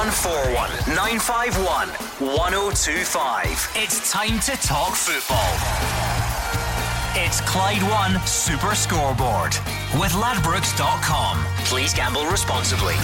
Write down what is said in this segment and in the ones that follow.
0141 951 1025. It's time to talk football. It's Clyde One Super Scoreboard with Ladbrokes.com. Please gamble responsibly.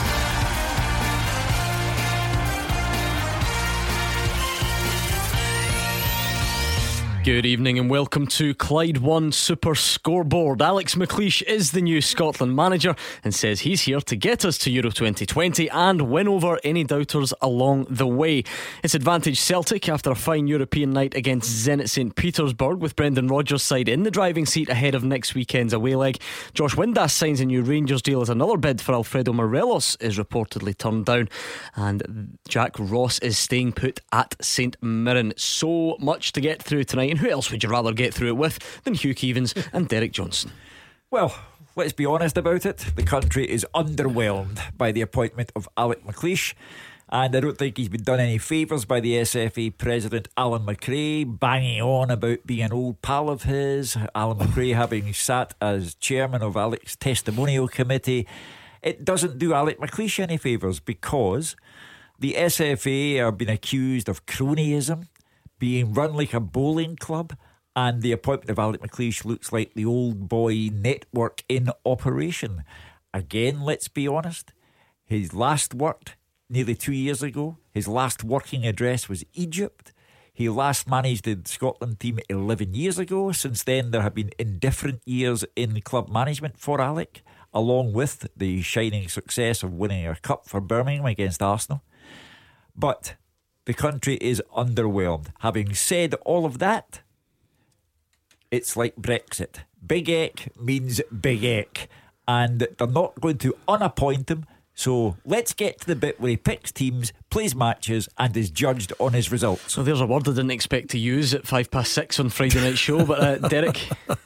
Good evening and welcome to Clyde One Super Scoreboard. Alex McLeish is the new Scotland manager and says he's here to get us to Euro 2020 and win over any doubters along the way. It's advantage Celtic after a fine European night against Zenit St Petersburg, with Brendan Rodgers' side in the driving seat ahead of next weekend's away leg. Josh Windass signs a new Rangers deal as another bid for Alfredo Morelos is reportedly turned down, and Jack Ross is staying put at St Mirren. So much to get through tonight. And who else would you rather get through it with than Hugh Keevins and Derek Johnson? Well, let's be honest about it. The country is underwhelmed by the appointment of Alex McLeish, and I don't think he's been done any favours by the SFA president Alan McRae, banging on about being an old pal of his. Alan McRae having sat as chairman of Alex's testimonial committee. It doesn't do Alex McLeish any favours, because the SFA are being accused of cronyism, being run like a bowling club, and the appointment of Alex McLeish looks like the old boy network in operation. Again, let's be honest, his last worked nearly 2 years ago. His last working address was Egypt. He last managed the Scotland team 11 years ago. Since then, there have been indifferent years in club management for Alec, along with the shining success of winning a cup for Birmingham against Arsenal. But the country is underwhelmed. Having said all of that, it's like Brexit. Big Ek means Big Ek, and they're not going to unappoint him. So let's get to the bit where he picks teams, plays matches, and is judged on his results. So there's a word I didn't expect to use at 6:05 on Friday night show. But Derek,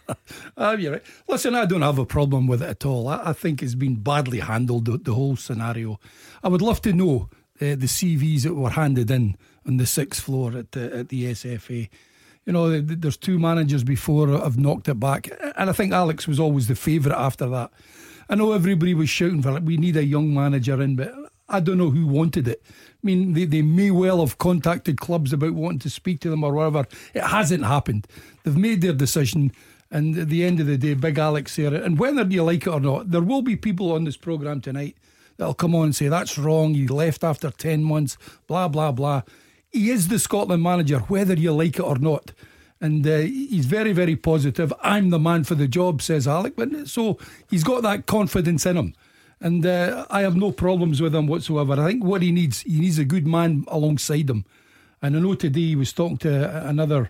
you're right. Listen, I don't have a problem with it at all. I think it's been badly handled, the whole scenario. I would love to know the CVs that were handed in on the sixth floor at the SFA. You know, there's two managers before have knocked it back, and I think Alex was always the favourite after that. I know everybody was shouting for it, we need a young manager in, but I don't know who wanted it. I mean, they may well have contacted clubs about wanting to speak to them or whatever. It hasn't happened. They've made their decision, and at the end of the day, Big Alex there. And whether you like it or not, there will be people on this programme tonight that'll come on and say that's wrong, he left after 10 months, blah blah blah. He is the Scotland manager, whether you like it or not, and he's very, very positive. I'm the man for the job, says Alec. But so he's got that confidence in him, and I have no problems with him whatsoever. I think what he needs a good man alongside him. And I know today he was talking to another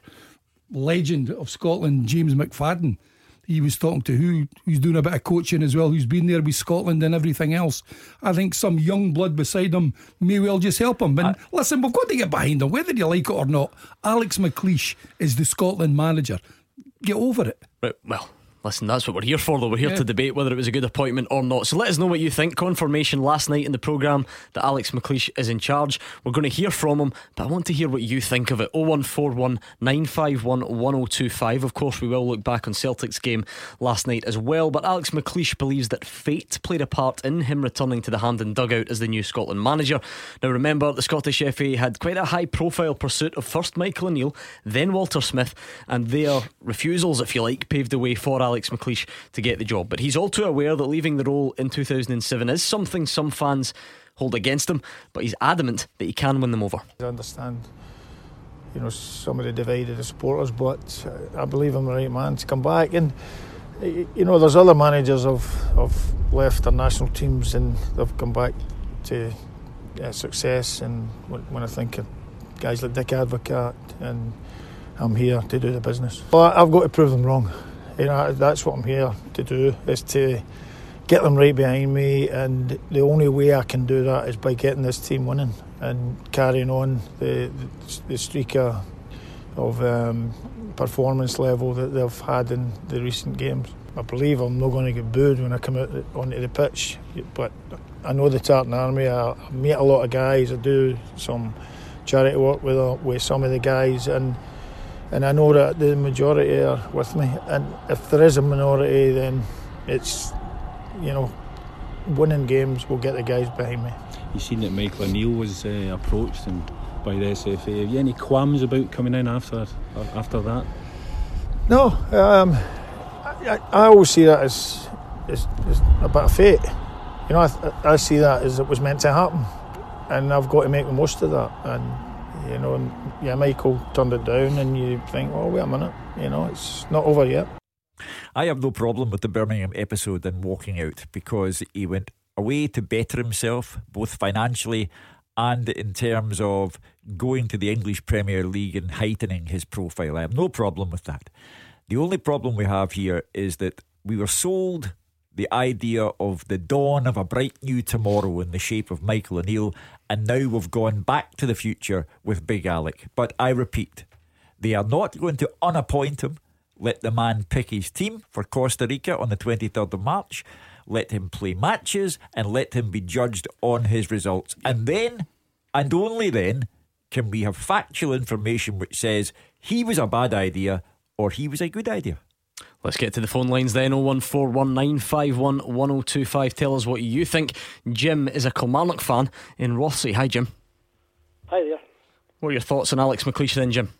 legend of Scotland, James McFadden. He was talking to who's doing a bit of coaching as well, who's been there with Scotland and everything else. I think some young blood beside him may well just help him. And listen, we've got to get behind him, whether you like it or not. Alex McLeish is the Scotland manager. Get over it. Right, well, listen, that's what we're here for, though. We're here to debate whether it was a good appointment or not. So let us know what you think. Confirmation last night in the programme that Alex McLeish is in charge. We're going to hear from him, but I want to hear what you think of it. 0141 951 1025. Of course, we will look back on Celtic's game last night as well, but Alex McLeish believes that fate played a part in him returning to the Hampden dugout as the new Scotland manager. Now remember, the Scottish FA had quite a high profile pursuit of first Michael O'Neill, then Walter Smith, and their refusals, if you like, paved the way for Alex McLeish to get the job. But he's all too aware that leaving the role in 2007 is something some fans hold against him, but he's adamant that he can win them over. I understand, some of the divided the supporters, but I believe I'm the right man to come back. And there's other managers have left their national teams and they've come back to success. And when I think of guys like Dick Advocaat, and I'm here to do the business. Well, I've got to prove them wrong. That's what I'm here to do, is to get them right behind me, and the only way I can do that is by getting this team winning and carrying on the streak of performance level that they've had in the recent games. I believe I'm not going to get booed when I come out onto the pitch, but I know the Tartan Army. I meet a lot of guys. I do some charity work with some of the guys, and I know that the majority are with me. And if there is a minority, then it's, winning games will get the guys behind me. you seen that Michael O'Neill was approached and by the SFA. Have you any qualms about coming in after that? No, I always see that as a bit of fate. You know, I see that as it was meant to happen, and I've got to make the most of that. And you know, Michael turned it down, and you think, oh, wait a minute, you know, it's not over yet. I have no problem with the Birmingham episode and walking out, because he went away to better himself, both financially and in terms of going to the English Premier League and heightening his profile. I have no problem with that. The only problem we have here is that we were sold the idea of the dawn of a bright new tomorrow in the shape of Michael O'Neill, and now we've gone back to the future with Big Alec. But I repeat, they are not going to unappoint him. Let the man pick his team for Costa Rica on the 23rd of March. Let him play matches and let him be judged on his results. And then, and only then, can we have factual information which says he was a bad idea or he was a good idea. Let's get to the phone lines then. 01419511025. Tell us what you think. Jim is a Kilmarnock fan in Rothesay. Hi, Jim. Hi there. What are your thoughts on Alex McLeish then, Jim?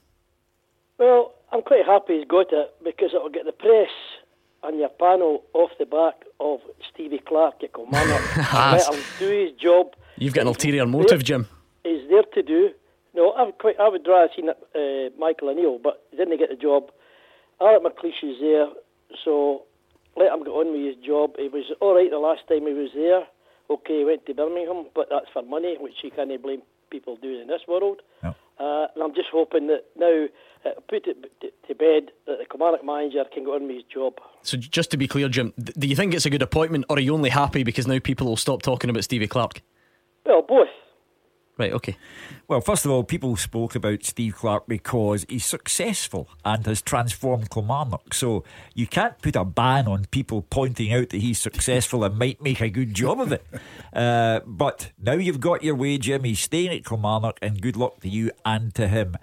Well, I'm quite happy he's got it, because it'll get the press and your panel off the back of Stevie Clarke at Kilmarnock. Let him do his job. You've got an ulterior motive, Jim. He's there to do. No, I would rather have seen Michael O'Neill, but he didn't get the job. Alec McLeish is there, so let him get on with his job. He was all right the last time he was there. Okay, he went to Birmingham, but that's for money, which you can't blame people doing in this world. No. And I'm just hoping that now, put it to bed, that the Kilmarnock manager can go on with his job. So just to be clear, Jim, do you think it's a good appointment, or are you only happy because now people will stop talking about Stevie Clarke? Well, both. Right, okay. Well, first of all, people spoke about Steve Clarke because he's successful and has transformed Kilmarnock. So you can't put a ban on people pointing out that he's successful and might make a good job of it. But now you've got your way, Jim. He's staying at Kilmarnock, and good luck to you and to him.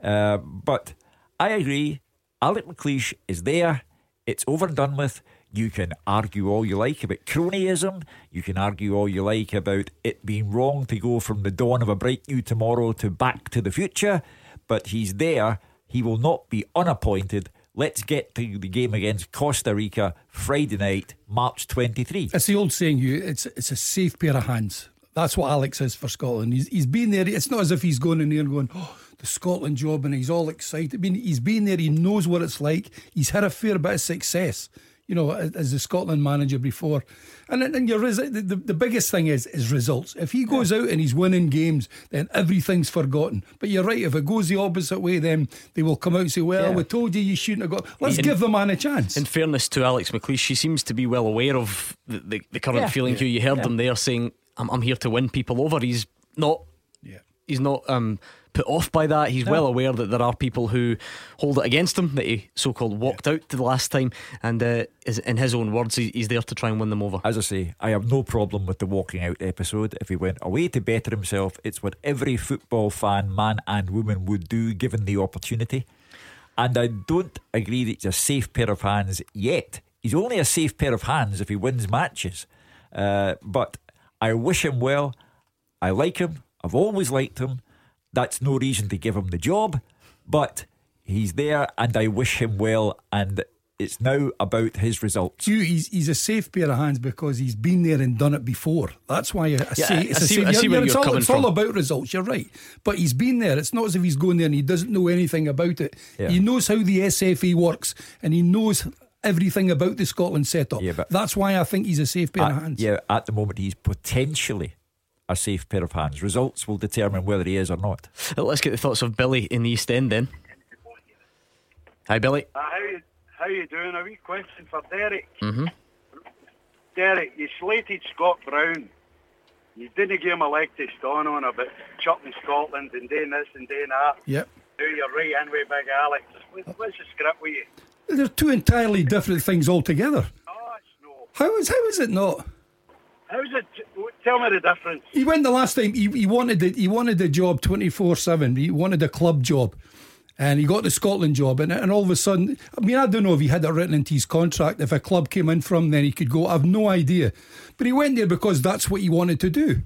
But I agree, Alec McLeish is there. It's over and done with. You can argue all you like about cronyism. You can argue all you like about it being wrong to go from the dawn of a bright new tomorrow to back to the future. But he's there. He will not be unappointed. Let's get to the game against Costa Rica Friday night, March 23. It's the old saying, it's a safe pair of hands. That's what Alex is for Scotland. He's been there. It's not as if he's going in there and going, oh, the Scotland job, and he's all excited. I mean, he's been there. He knows what it's like. He's had a fair bit of success, you know, as the Scotland manager before. And the biggest thing is results. If he goes out and he's winning games, then everything's forgotten. But you're right, if it goes the opposite way, then they will come out and say, well, we told you shouldn't have got. Let's give the man a chance. In fairness to Alex McLeish, he seems to be well aware of the current feeling. You heard him there saying, I'm here to win people over. He's not put off by that. He's well aware that there are people who hold it against him, that he so-called walked out to the last time, and is, in his own words, he's there to try and win them over. As I say, I have no problem with the walking out episode. If he went away to better himself, it's what every football fan, man and woman, would do given the opportunity. And I don't agree that he's a safe pair of hands yet. He's only a safe pair of hands if he wins matches. But I wish him well. I like him. I've always liked him. That's no reason to give him the job, but he's there, and I wish him well, and it's now about his results. He's a safe pair of hands because he's been there and done it before. That's why I see where you're coming from. It's all about results, you're right. But he's been there. It's not as if he's going there and he doesn't know anything about it. He knows how the SFA works, and he knows everything about the Scotland setup. That's why I think he's a safe pair of hands. Yeah, at the moment he's potentially a safe pair of hands. Results will determine whether he is or not. Let's get the thoughts of Billy in the East End then. Hi, Billy. How you doing? A wee question for Derek. Mm-hmm. Derek, you slated Scott Brown. You didn't give him a leg to stand on about chopping Scotland and doing this and doing that. Yep. Now you're right in with Big Alex. What's the script with you? They're two entirely different things altogether. Oh, it's no. How is it not? How's it? Tell me the difference. He went the last time. He wanted the job 24/7. He wanted a club job, and he got the Scotland job. And all of a sudden, I mean, I don't know if he had it written into his contract. If a club came in from, then he could go. I have no idea. But he went there because that's what he wanted to do.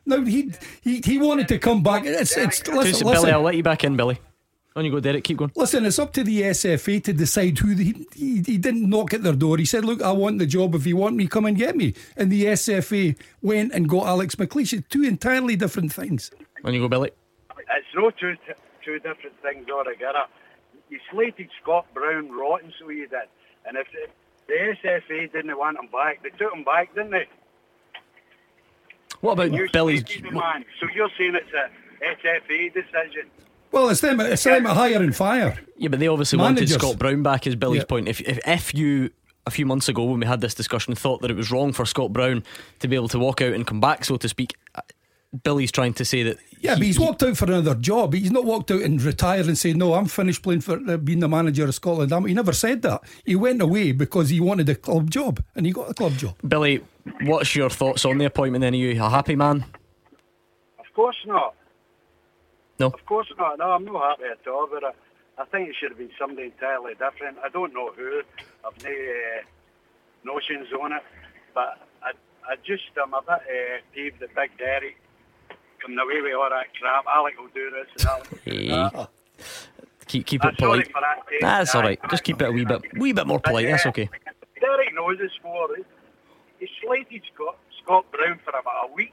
No, he wanted to come back. Listen, Billy, I'll let you back in, Billy. On you go, Derek, keep going. Listen, it's up to the SFA to decide who he didn't knock at their door. He said, look, I want the job. If you want me, come and get me. And the SFA went and got Alex McLeish. It's two entirely different things. On you go, Billy. It's no two different things altogether. You slated Scott Brown rotten, so you did. And if the SFA didn't want him back, they took him back, didn't they? What about Billy's... Man. So you're saying it's a SFA decision? Well, it's them at hire and fire. Yeah, but they obviously Managers. wanted Scott Brown back, is Billy's point. If you, a few months ago when we had this discussion, thought that it was wrong for Scott Brown to be able to walk out and come back, so to speak, Billy's trying to say that... Yeah, but he's walked out for another job. He's not walked out and retired and said, no, I'm finished playing for being the manager of Scotland. He never said that. He went away because he wanted a club job, and he got a club job. Billy, what's your thoughts on the appointment then? Are you a happy man? Of course not. No? Of course not. No, I'm not happy at all. But I think it should have been somebody entirely different. I don't know who. I've no notions on it. But I just am a bit peeved that Big Derek coming away with all that crap. Alec will do this and Alec will do that. Keep it polite. For that, That's alright. Just keep it a wee bit more polite. That's okay. Derek knows his sport. He slated Scott Brown for about a week.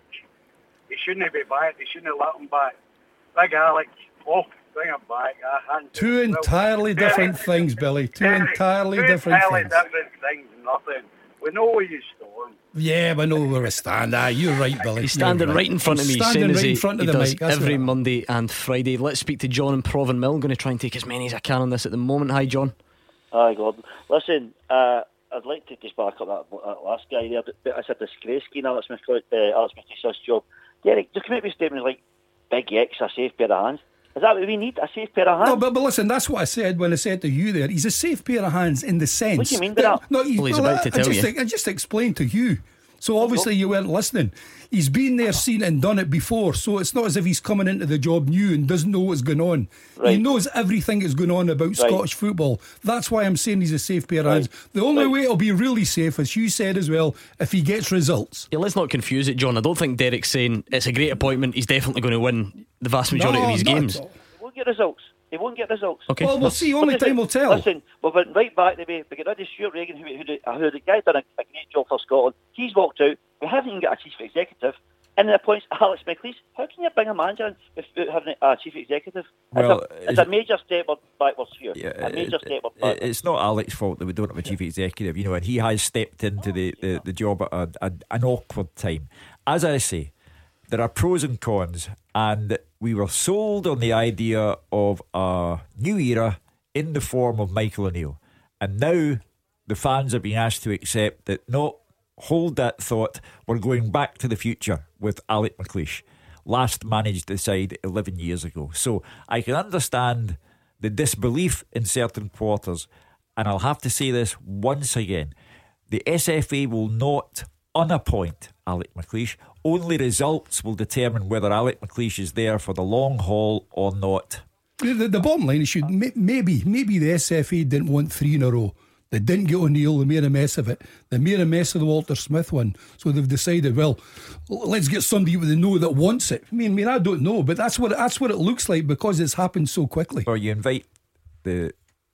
He shouldn't be back. He shouldn't have let him back. Big Alex, bring him back. Two entirely different things, Billy. Two entirely different things, nothing. We know where you storm. Yeah, we know where we stand. You're right, Billy. He's standing right in front of me, same as he does mic. every Monday and Friday. Let's speak to John in Provan Mill. I'm going to try and take as many as I can on this at the moment. Hi, John. Hi, Gordon. Listen, I'd like to just back up that last guy there, but it's a disgrace, Alex McLeish's job. Derek, just come out with statements like, Big X, a safe pair of hands. Is that what we need? A safe pair of hands? No, but listen, that's what I said when I said to you there. He's a safe pair of hands in the sense. What do you mean by that? No, he's about to tell you. I just explained to you. So obviously you weren't listening. He's been there, seen it and done it before. So it's not as if he's coming into the job new and doesn't know what's going on. Right. He knows everything that's going on about Scottish football. That's why I'm saying he's a safe pair of hands. The only way it'll be really safe, as you said as well, if he gets results. Yeah, let's not confuse it, John. I don't think Derek's saying it's a great appointment. He's definitely going to win the vast majority of his games. He won't get results. He won't get results. Okay. Well, we'll see. Only time will tell. Listen, we've been right back the way. We get rid of Stuart Regan, who the guy done a great job for Scotland. He's walked out. We haven't even got a chief executive. And then appoints Alex McLeish. How can you bring a manager in without having a chief executive? Well, it's a major step backwards here. Yeah, a major step backwards. It's not Alex's fault that we don't have a chief executive, and he has stepped into the job at an awkward time. As I say, there are pros and cons, and we were sold on the idea of a new era in the form of Michael O'Neill, and now the fans are being asked to accept that no, hold that thought, we're going back to the future with Alec McLeish, last managed the side 11 years ago. So I can understand the disbelief in certain quarters, and I'll have to say this once again, the SFA will not unappoint Alec McLeish. Only results will determine whether Alec McLeish is there for the long haul or not. The bottom line is maybe the SFA didn't want 3 in a row. They didn't get O'Neill. They made a mess of it. They made a mess of the Walter Smith one. So they've decided, well, let's get somebody they know that wants it. I mean, I don't know, but that's what it looks like because it's happened so quickly. Or you invite the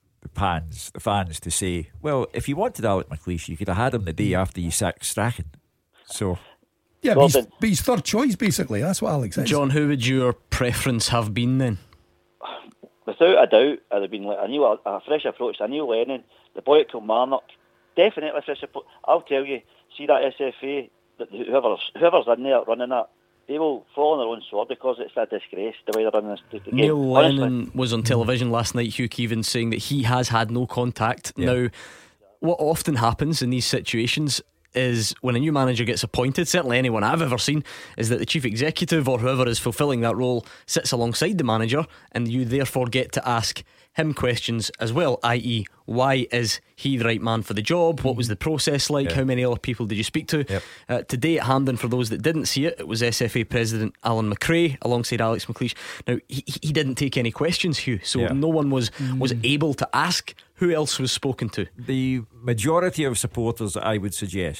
fans to say, well, if you wanted Alec McLeish, you could have had him the day after you sacked Strachan. So yeah, but he's third choice basically. That's what Alex says. John, who would your preference have been then? Without a doubt, it'd have been like a fresh approach. A Neil Lennon, the boy at Kilmarnock, definitely a fresh approach. I'll tell you, see that SFA, whoever's in there running that, they will fall on their own sword because it's a disgrace the way they're running this game. Neil Lennon was on television last night, Hugh Keevins, saying that he has had no contact. Yeah. Now, what often happens in these situations is when a new manager gets appointed, certainly anyone I've ever seen, is that the chief executive or whoever is fulfilling that role sits alongside the manager, and you therefore get to ask him questions as well, i.e. why is he the right man for the job, what was the process like, how many other people did you speak to. Today at Hampden, for those that didn't see it, it was SFA President Alan McRae alongside Alex McLeish. Now he didn't take any questions, Hugh, so no one was able to ask who else was spoken to. The majority of supporters, I would suggest,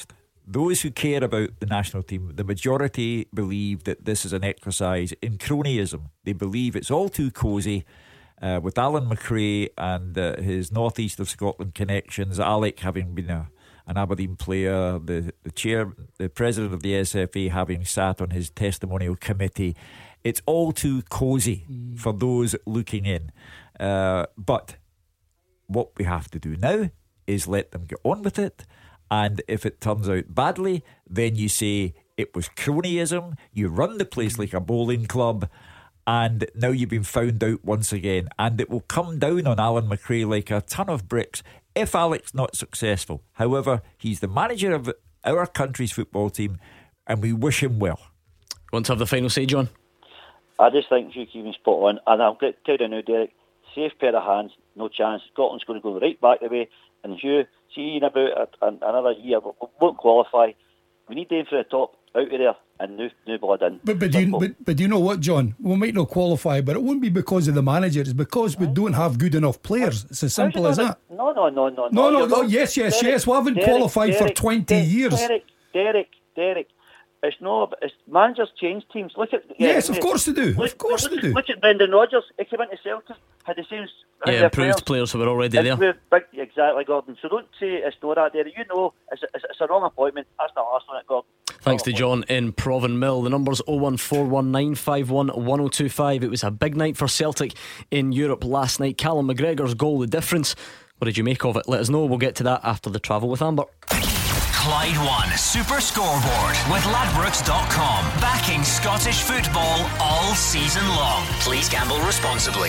those who care about the national team, the majority believe that this is an exercise in cronyism. They believe it's all too cosy. With Alan McRae and his North East of Scotland connections, Alec having been an Aberdeen player, the president of the SFA having sat on his testimonial committee, it's all too cosy for those looking in. But what we have to do now is let them get on with it, and if it turns out badly, then you say it was cronyism, you run the place like a bowling club, and now you've been found out once again, and it will come down on Alan McRae like a ton of bricks if Alec's not successful. However, he's the manager of our country's football team, and we wish him well. Want to have the final say, John? I just think Hugh Keevins spot on, and I'll tell you now, Derek, safe pair of hands, no chance. Scotland's going to go right back the way, and Hugh, see in about another year, we won't qualify. We need them for the top out of there and new blood in. But do you know what, John? We might not qualify, but it won't be because of the manager. It's because we don't have good enough players. It's as simple as that. No. Yes. We haven't qualified for 20 years. Derek. It's not. It's managers change teams. Look at of course they do. Look at Brendan Rodgers. He came into Celtic, had the same. Improved players who were already there. Exactly, Gordon. So don't say it's not that there. You know, it's a wrong appointment. That's the last one at Gordon. Thanks to John in Provanmill. The number's 01419511025. It was a big night for Celtic in Europe last night. Callum McGregor's goal, the difference. What did you make of it? Let us know. We'll get to that after the travel with Amber. Clyde One Super Scoreboard with Ladbrokes.com. Backing Scottish football all season long. Please gamble responsibly.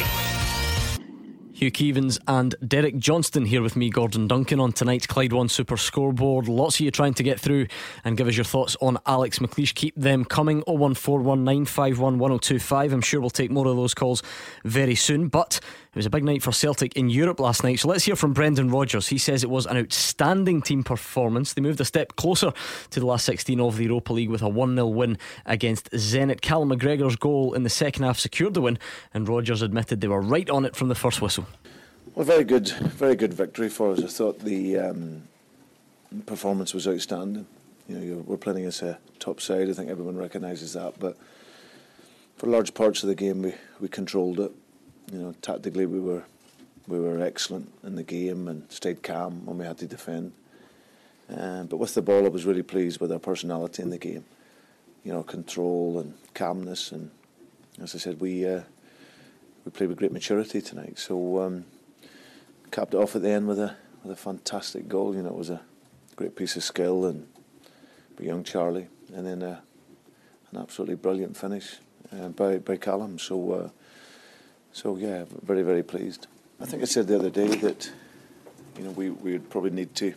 Hugh Keevins and Derek Johnston here with me, Gordon Duncan, on tonight's Clyde One Super Scoreboard. Lots of you trying to get through and give us your thoughts on Alex McLeish. Keep them coming. 01419511025. I'm sure we'll take more of those calls very soon, but it was a big night for Celtic in Europe last night. So let's hear from Brendan Rodgers. He says it was an outstanding team performance. They moved a step closer to the last 16 of the Europa League with a 1-0 win against Zenit. Callum McGregor's goal in the second half secured the win, and Rodgers admitted they were right on it from the first whistle. Well, very good victory for us. I thought the performance was outstanding. We're playing against a top side. I think everyone recognises that. But for large parts of the game, we controlled it. Tactically we were excellent in the game and stayed calm when we had to defend. But with the ball, I was really pleased with our personality in the game. Control and calmness, and as I said, we played with great maturity tonight. So capped it off at the end with a fantastic goal. It was a great piece of skill and by young Charlie, and then an absolutely brilliant finish by Callum. So yeah, very, very pleased. I think I said the other day that we would probably need to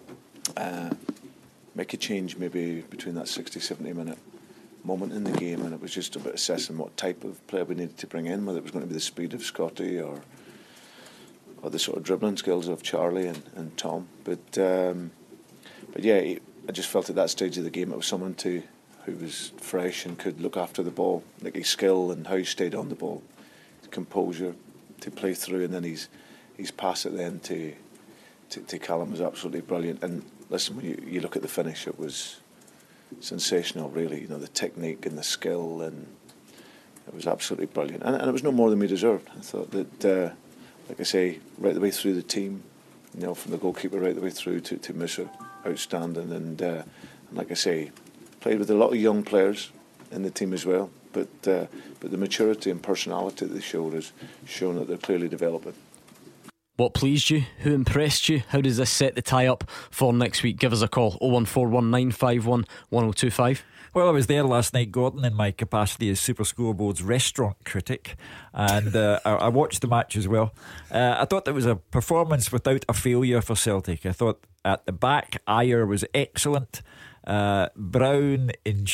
make a change maybe between that 60-70 minute moment in the game, and it was just about assessing what type of player we needed to bring in, whether it was going to be the speed of Scotty or the sort of dribbling skills of Charlie and Tom. But yeah, I just felt at that stage of the game it was someone who was fresh and could look after the ball, like his skill and how he stayed on the ball, his composure to play through, and then his pass at the end to Callum was absolutely brilliant. And listen, when you look at the finish, it was sensational, really. The technique and the skill, and it was absolutely brilliant. And it was no more than we deserved. I thought that, like I say, right the way through the team, from the goalkeeper right the way through to Musa, outstanding. And like I say, played with a lot of young players in the team as well. But the maturity and personality that they showed has shown that they're clearly developing. What pleased you? Who impressed you? How does this set the tie up for next week? Give us a call, 01419511025. Well, I was there last night, Gordon, in my capacity as Super Scoreboard's restaurant critic, and I watched the match as well. I thought there was a performance without a failure for Celtic. I thought at the back, Ayer was excellent. Brown in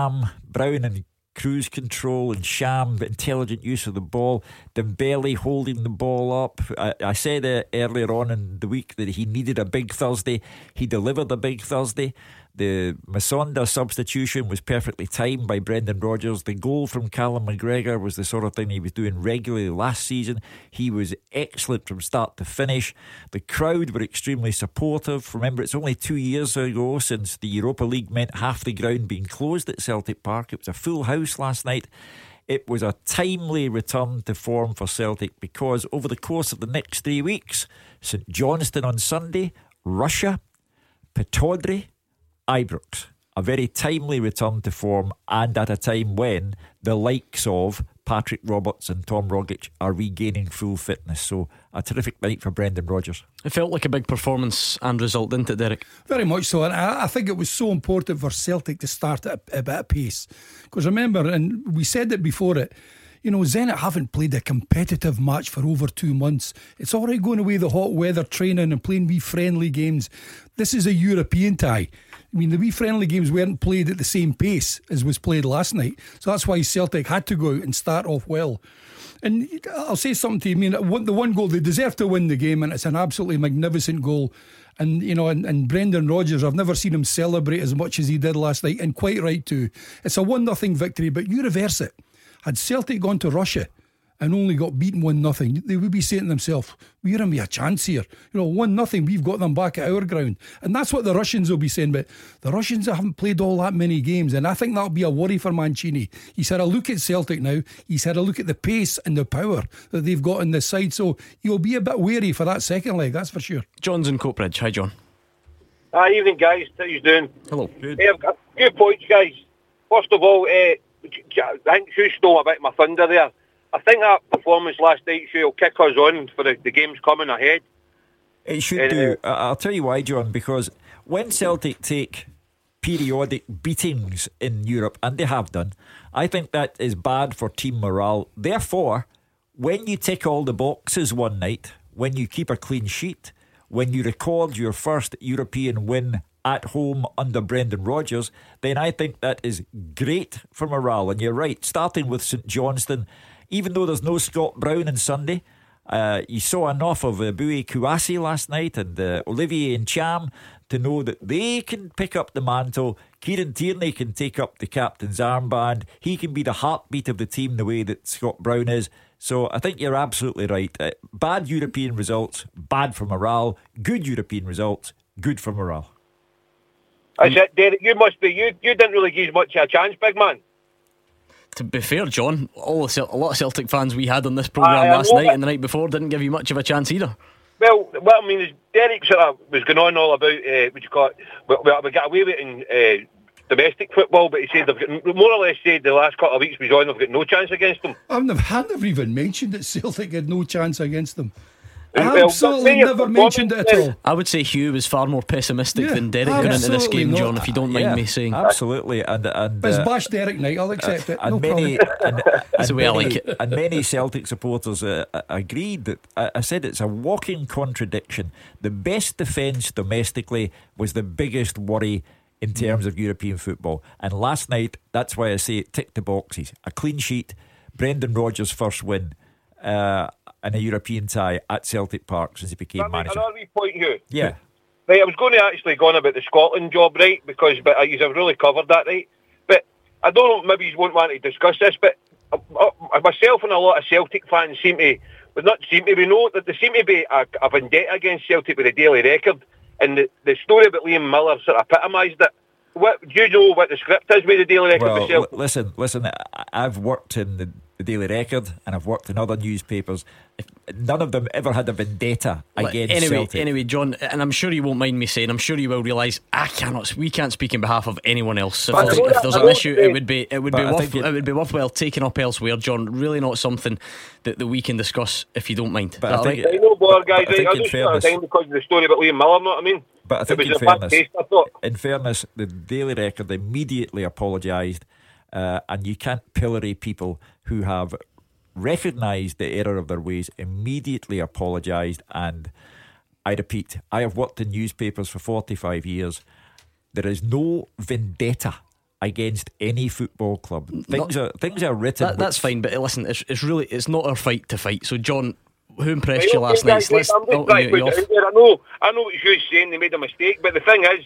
cruise control and sham, intelligent use of the ball. Dembele holding the ball up. I said earlier on in the week that he needed a big Thursday. He delivered a big Thursday. The Masonda substitution was perfectly timed by Brendan Rodgers. The goal from Callum McGregor was the sort of thing he was doing regularly last season. He was excellent from start to finish. The crowd were extremely supportive. Remember, it's only 2 years ago since the Europa League meant half the ground being closed at Celtic Park. It was a full house last night. It was a timely return to form for Celtic because over the course of the next 3 weeks, St Johnstone on Sunday, Russia, Pittodrie, Ibrox. A very timely return to form, and at a time when the likes of Patrick Roberts and Tom Rogic are regaining full fitness. So a terrific night for Brendan Rodgers. It felt like a big performance and result, didn't it, Derek? Very much so, and I think it was so important for Celtic to start at a bit of pace. Because remember, and we said it before it, you know, Zenit haven't played a competitive match for over 2 months. It's alright going away the hot weather training and playing wee friendly games. This is a European tie. I mean, the wee friendly games weren't played at the same pace as was played last night. So that's why Celtic had to go out and start off well. And I'll say something to you. I mean, the one goal, they deserve to win the game, and it's an absolutely magnificent goal. And, you know, and Brendan Rodgers, I've never seen him celebrate as much as he did last night, and quite right too. It's a 1-0 victory, but you reverse it. Had Celtic gone to Russia and only got beaten 1-0, they would be saying to themselves, we're in with a chance here. You know, 1-0, we've got them back at our ground. And that's what the Russians will be saying. But the Russians haven't played all that many games, and I think that'll be a worry for Mancini. He's had a look at Celtic now. He's had a look at the pace and the power that they've got on this side. So he'll be a bit wary for that second leg, that's for sure. John's in Coatbridge. Hi, John. Hi, evening, guys. How you doing? Hello. Good. I've got a few points, guys. First of all, I think Hugh stole a bit of my thunder there. I think that performance last night will kick us on for the games coming ahead. It should do. I'll tell you why, John, because when Celtic take periodic beatings in Europe, and they have done, I think that is bad for team morale. Therefore, when you tick all the boxes one night, when you keep a clean sheet, when you record your first European win at home under Brendan Rodgers, then I think that is great for morale. And you're right, starting with St Johnstone, even though there's no Scott Brown on Sunday, you saw enough of Bui Kouassi last night and Olivier Ncham to know that they can pick up the mantle. Kieran Tierney can take up the captain's armband. He can be the heartbeat of the team the way that Scott Brown is. So I think you're absolutely right. Bad European results, bad for morale. Good European results, good for morale. That's it, Derek. You must be. You didn't really give much of a chance, big man. To be fair, John, a lot of Celtic fans we had on this programme last night and the night before didn't give you much of a chance either. Well, what I mean is Derek sort of was going on all about what you call it. We got away with it in domestic football, but he said they've got, more or less said the last couple of weeks we've got no chance against them. I never even mentioned that Celtic had no chance against them. I absolutely never mentioned it at all. I would say Hugh was far more pessimistic than Derek going into this game, not. John, if you don't mind me saying. Absolutely. And it's bash Derek night, I'll accept it. And no many, that's the way I like it. And many Celtic supporters agreed that I said it's a walking contradiction. The best defence domestically was the biggest worry in terms of European football. And last night, that's why I say it ticked the boxes. A clean sheet, Brendan Rodgers' first win, in a European tie at Celtic Park since he became manager. Another wee point, Hugh. Yeah. Right, I was going to actually go on about the Scotland job, right, because you have really covered that, right? But I don't know, maybe you won't want to discuss this, but myself and a lot of Celtic fans we know that there seem to be a vendetta against Celtic with the Daily Record, and the story about Liam Miller sort of epitomised it. Do you know what the script is with the Daily Record? Well, listen, I've worked in the Daily Record and I've worked in other newspapers. None of them ever had a vendetta against Celtic. Anyway, John, and I'm sure you won't mind me saying, I'm sure you will realise we can't speak in behalf of anyone else. If there's an issue, it would be worthwhile taking up elsewhere, John. Really not something that we can discuss if you don't mind. But I know, guys. I just got time because of the story about Liam Miller. Know what I mean? But I think in fairness, the Daily Record immediately apologised, and you can't pillory people who have recognised the error of their ways, immediately apologised. And I repeat, I have worked in newspapers for 45 years. There is no vendetta against any football club. Things are written. That's fine, but listen, it's not our fight to fight. So, John, who impressed you last night? I know what Hugh's saying. They made a mistake, but the thing is,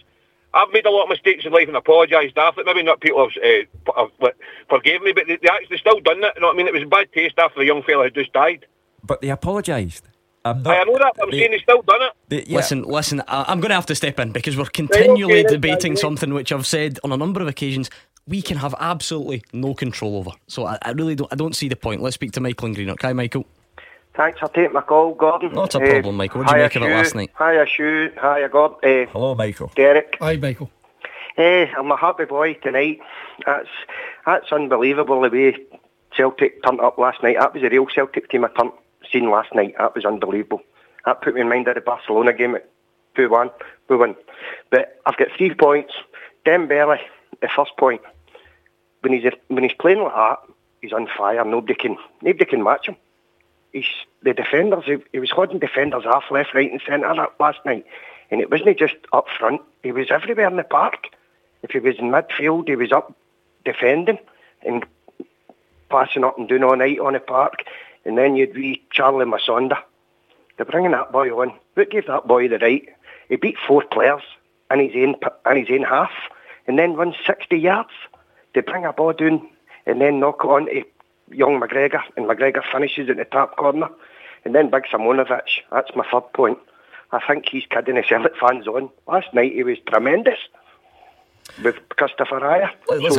I've made a lot of mistakes in life and apologised after it. Maybe not people have forgave me, but they actually still done it. You know what I mean? It was bad taste after the young fella had just died. But they apologised. I know that, but I'm saying they still done it. Listen, I'm going to have to step in because we're continually debating something which I've said on a number of occasions we can have absolutely no control over. So I really don't see the point. Let's speak to Michael in Greenock. Hi, Michael. Thanks for taking my call, Gordon. Not a problem, Michael. What did you make of it last night? Hiya, Shu. Hiya, Gordon. Hello, Michael. Derek. Hi, Michael. I'm a happy boy tonight. That's unbelievable the way Celtic turned up last night. That was a real Celtic team I seen last night. That was unbelievable. That put me in mind of the Barcelona game at 2-1. We won. But I've got 3 points. Dembele, the first point. When he's playing like that, he's on fire. Nobody can match him. The defenders, he was holding defenders half, left, right and centre last night. And it wasn't just up front. He was everywhere in the park. If he was in midfield, he was up defending and passing up and doing all night on the park. And then you'd be Charlie Masonda. They're bringing that boy on. What gave that boy the right? He beat 4 players in his own half and then run 60 yards. They bring a ball down and then knock it on to young McGregor, and McGregor finishes at the top corner. And then Big Simonovic. That's my 3rd point. I think he's kidding the Celtic fans on. Last night he was tremendous with Christopher Raya.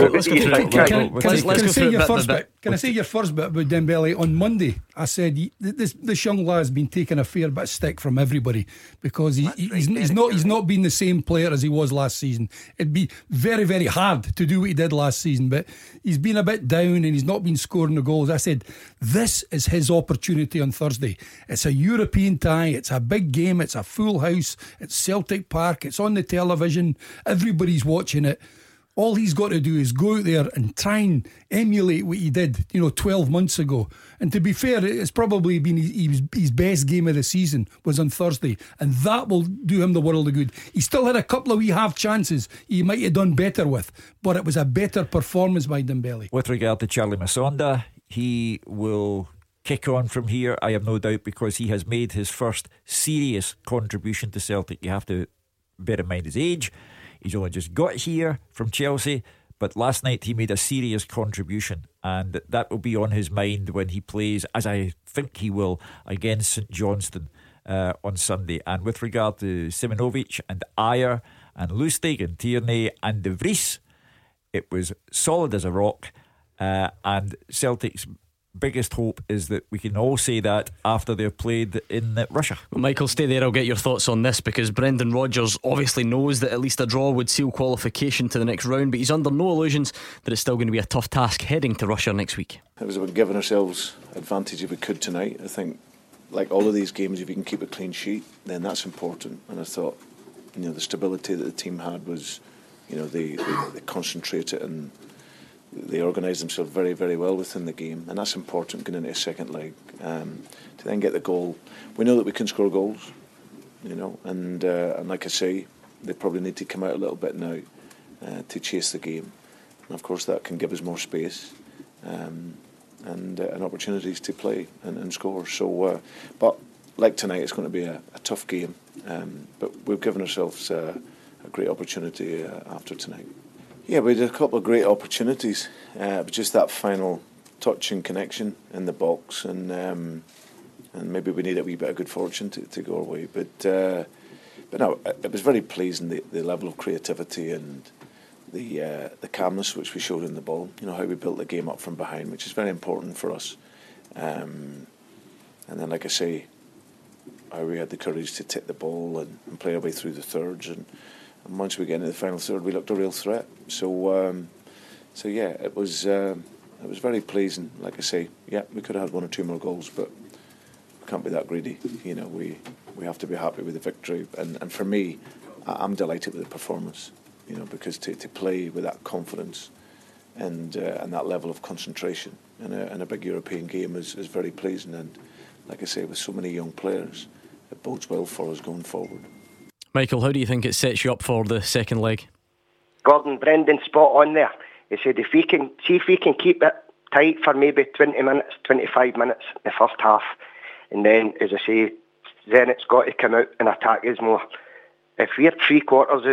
Can I say your first bit about Dembele? On Monday I said this young lad's been taking a fair bit of stick from everybody because he's not been the same player as he was last season. It'd be very, very hard to do what he did last season, but he's been a bit down and he's not been scoring the goals. I said this is his opportunity on Thursday. It's a European tie, it's a big game, it's a full house, it's Celtic Park, it's on the television, everybody's watching it. All he's got to do is go out there and try and emulate what he did 12 months ago. And to be fair, it's probably been his best game of the season was on Thursday, and that will do him the world of good. He still had a couple of wee half chances he might have done better with, but it was a better performance by Dembele. With regard to Charlie Masonda, he will kick on from here, I have no doubt, because he has made his first serious contribution to Celtic. You have to bear in mind his age. He's only just got here from Chelsea, but last night he made a serious contribution, and that will be on his mind when he plays, as I think he will, against St Johnstone on Sunday. And with regard to Simonovic and Ayer and Lustig and Tierney and De Vries, it was solid as a rock, and Celtic's biggest hope is that we can all say that after they've played in Russia. Well, Michael, stay there. I'll get your thoughts on this, because Brendan Rodgers obviously knows that at least a draw would seal qualification to the next round, but he's under no illusions that it's still going to be a tough task heading to Russia next week. It was about giving ourselves advantage if we could tonight. I think, like all of these games, if you can keep a clean sheet, then that's important. And I thought, the stability that the team had was, they concentrated and they organised themselves very, very well within the game, and that's important going into a second leg. To then get the goal, we know that we can score goals, and like I say, they probably need to come out a little bit now to chase the game, and of course that can give us more space and opportunities to play and score. So, but like tonight, it's going to be a tough game, but we've given ourselves a great opportunity after tonight. Yeah, we had a couple of great opportunities, but just that final touch and connection in the box, and maybe we need a wee bit of good fortune to go away. But no, it was very pleasing, the level of creativity and the calmness which we showed in the ball. How we built the game up from behind, which is very important for us. And then, like I say, how we had the courage to take the ball and play our way through the thirds, and once we get into the final third, we looked a real threat. So yeah, it was very pleasing. Like I say, yeah, we could have had 1 or 2 more goals, but we can't be that greedy. We have to be happy with the victory. And for me, I'm delighted with the performance. Because to play with that confidence and that level of concentration in a big European game is very pleasing. And like I say, with so many young players, it bodes well for us going forward. Michael, how do you think it sets you up for the second leg? Gordon, Brendan, spot on there. He said if we can keep it tight for maybe 20 minutes, 25 minutes in the first half, and then, as I say, then it's got to come out and attack us more. If we're 3 quarters as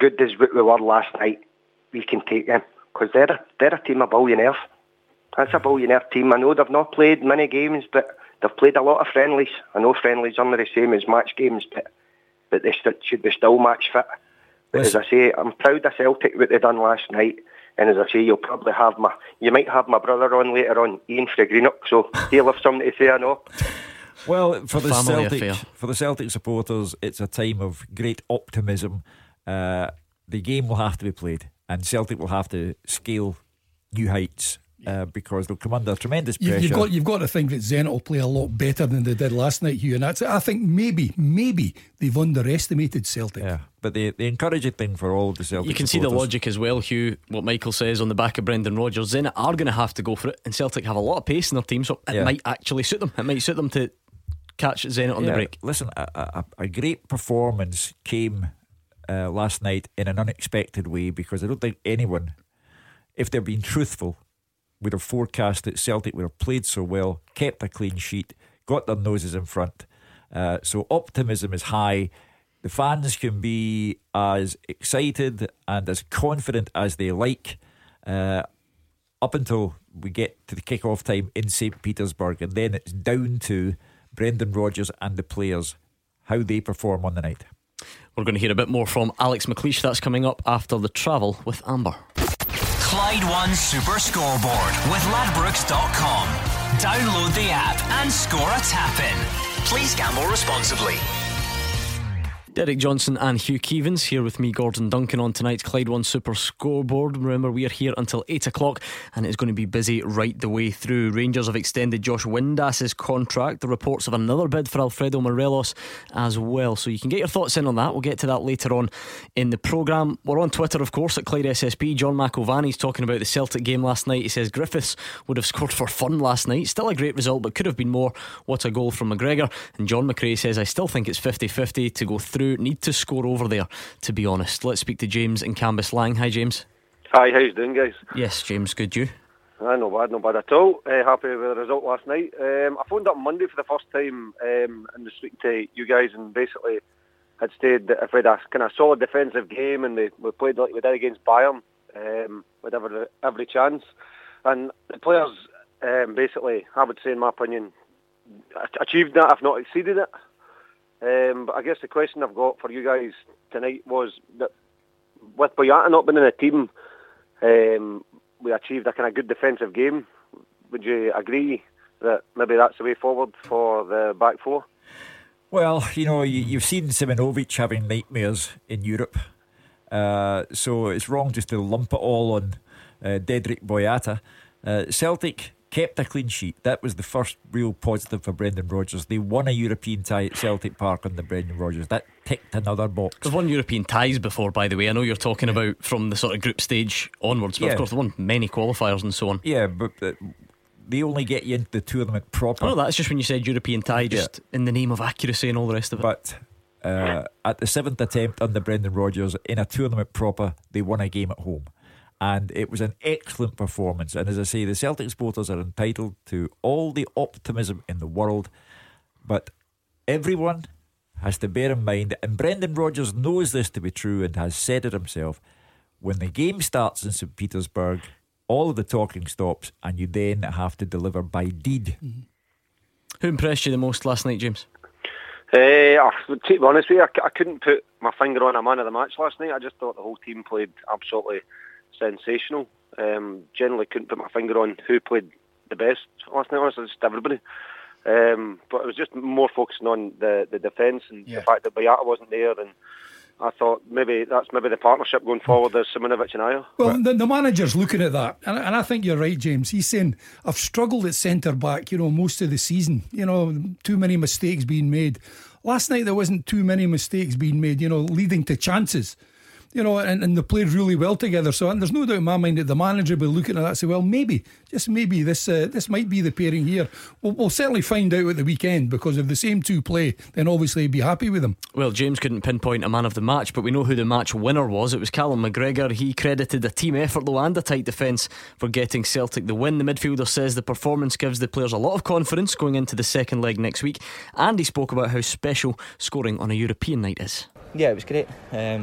good as what we were last night, we can take them, because they're a team of billionaires. That's a billionaire team. I know they've not played many games, but they've played a lot of friendlies. I know friendlies aren't the same as match games, but they should be still match fit. But as I say, I'm proud of Celtic what they done last night. And as I say, you might have my brother on later on, Ian fra Greenock, so he'll have something to say, I know. Well, for the Celtic supporters, it's a time of great optimism. The game will have to be played, and Celtic will have to scale new heights. Because they'll come under tremendous pressure. You've got to think that Zenit will play a lot better than they did last night, Hugh, and I think maybe they've underestimated Celtic. Yeah, but the encouraging thing for all of the Celtic, you can see the logic as well, Hugh. What Michael says on the back of Brendan Rodgers, Zenit are going to have to go for it, and Celtic have a lot of pace in their team, so it might actually suit them. It might suit them to catch Zenit on the break. Listen, a great performance came last night in an unexpected way, because I don't think anyone, if they're being truthful, would have forecast that Celtic would have played so well, kept a clean sheet, got their noses in front. So optimism is high. The fans can be as excited and as confident as they like up until we get to the kick-off time in St. Petersburg, and then it's down to Brendan Rodgers and the players, how they perform on the night. We're going to hear a bit more from Alex McLeish. That's coming up after the travel with Amber. Clyde One Super Scoreboard with Ladbrokes.com. Download the app and score a tap-in. Please gamble responsibly. Derek Johnson and Hugh Keevins here with me, Gordon Duncan, on tonight's Clyde One Super Scoreboard. Remember, we are here until 8 o'clock and it's going to be busy right the way through. Rangers have extended Josh Windas's contract. The reports of another bid for Alfredo Morelos as well, so you can get your thoughts in on that. We'll get to that later on in the programme. We're on Twitter, of course, at Clyde SSP. John McIlvaney's talking about the Celtic game last night. He says Griffiths would have scored for fun last night. Still a great result, but could have been more. What a goal from McGregor. And John McRae says, I still think it's 50-50 to go through. Need to score over there, to be honest. Let's speak to James in Cambuslang. Hi, James. Hi, how you doing, guys? Yes, James, good. You? No bad at all. Happy with the result last night. I phoned up Monday for the first time and was speaking to you guys, and basically had said that if we had a kind of solid defensive game and we played like we did against Bayern, we'd have every chance. And the players, basically, I would say in my opinion, achieved that, if not exceeded it. But I guess the question I've got for you guys tonight was that with Boyata not being in the team, we achieved a kind of good defensive game. Would you agree that maybe that's the way forward for the back four? Well, you've seen Simonovic having nightmares in Europe, so it's wrong just to lump it all on Dedryck Boyata. Celtic kept a clean sheet. That was the first real positive for Brendan Rodgers. They won a European tie at Celtic Park under Brendan Rodgers. That ticked another box. They've won European ties before, by the way. I know you're talking about from the sort of group stage onwards, but of course they've won many qualifiers and so on. Yeah, but they only get you into the tournament proper. Oh, that's just when you said European tie, just in the name of accuracy and all the rest of it. But at the 7th attempt under Brendan Rodgers in a tournament proper, they won a game at home. And it was an excellent performance. And as I say, the Celtic supporters are entitled to all the optimism in the world. But everyone has to bear in mind, and Brendan Rodgers knows this to be true and has said it himself, when the game starts in St. Petersburg, all of the talking stops and you then have to deliver by deed. Mm-hmm. Who impressed you the most last night, James? To be honest with you, I couldn't put my finger on a man of the match last night. I just thought the whole team played absolutely sensational. Generally couldn't put my finger on who played the best last night. Honestly, just everybody. But it was just more focusing on the defence and the fact that Boyata wasn't there, and I thought that's maybe the partnership going forward. There's Simonovic and Ajer. Well, the manager's looking at that, and I think you're right, James. He's saying, I've struggled at centre back, most of the season. Too many mistakes being made. Last night there wasn't too many mistakes being made, leading to chances. And they played really well together. So, and there's no doubt in my mind that the manager will be looking at that and say, well, maybe, just maybe, this might be the pairing here. We'll certainly find out at the weekend, because if the same two play, then obviously he'd be happy with them. Well, James couldn't pinpoint a man of the match, but we know who the match winner was. It was Callum McGregor. He credited a team effort, though, and a tight defence for getting Celtic the win. The midfielder says the performance gives the players a lot of confidence going into the second leg next week, and he spoke about how special scoring on a European night is. Yeah, it was great.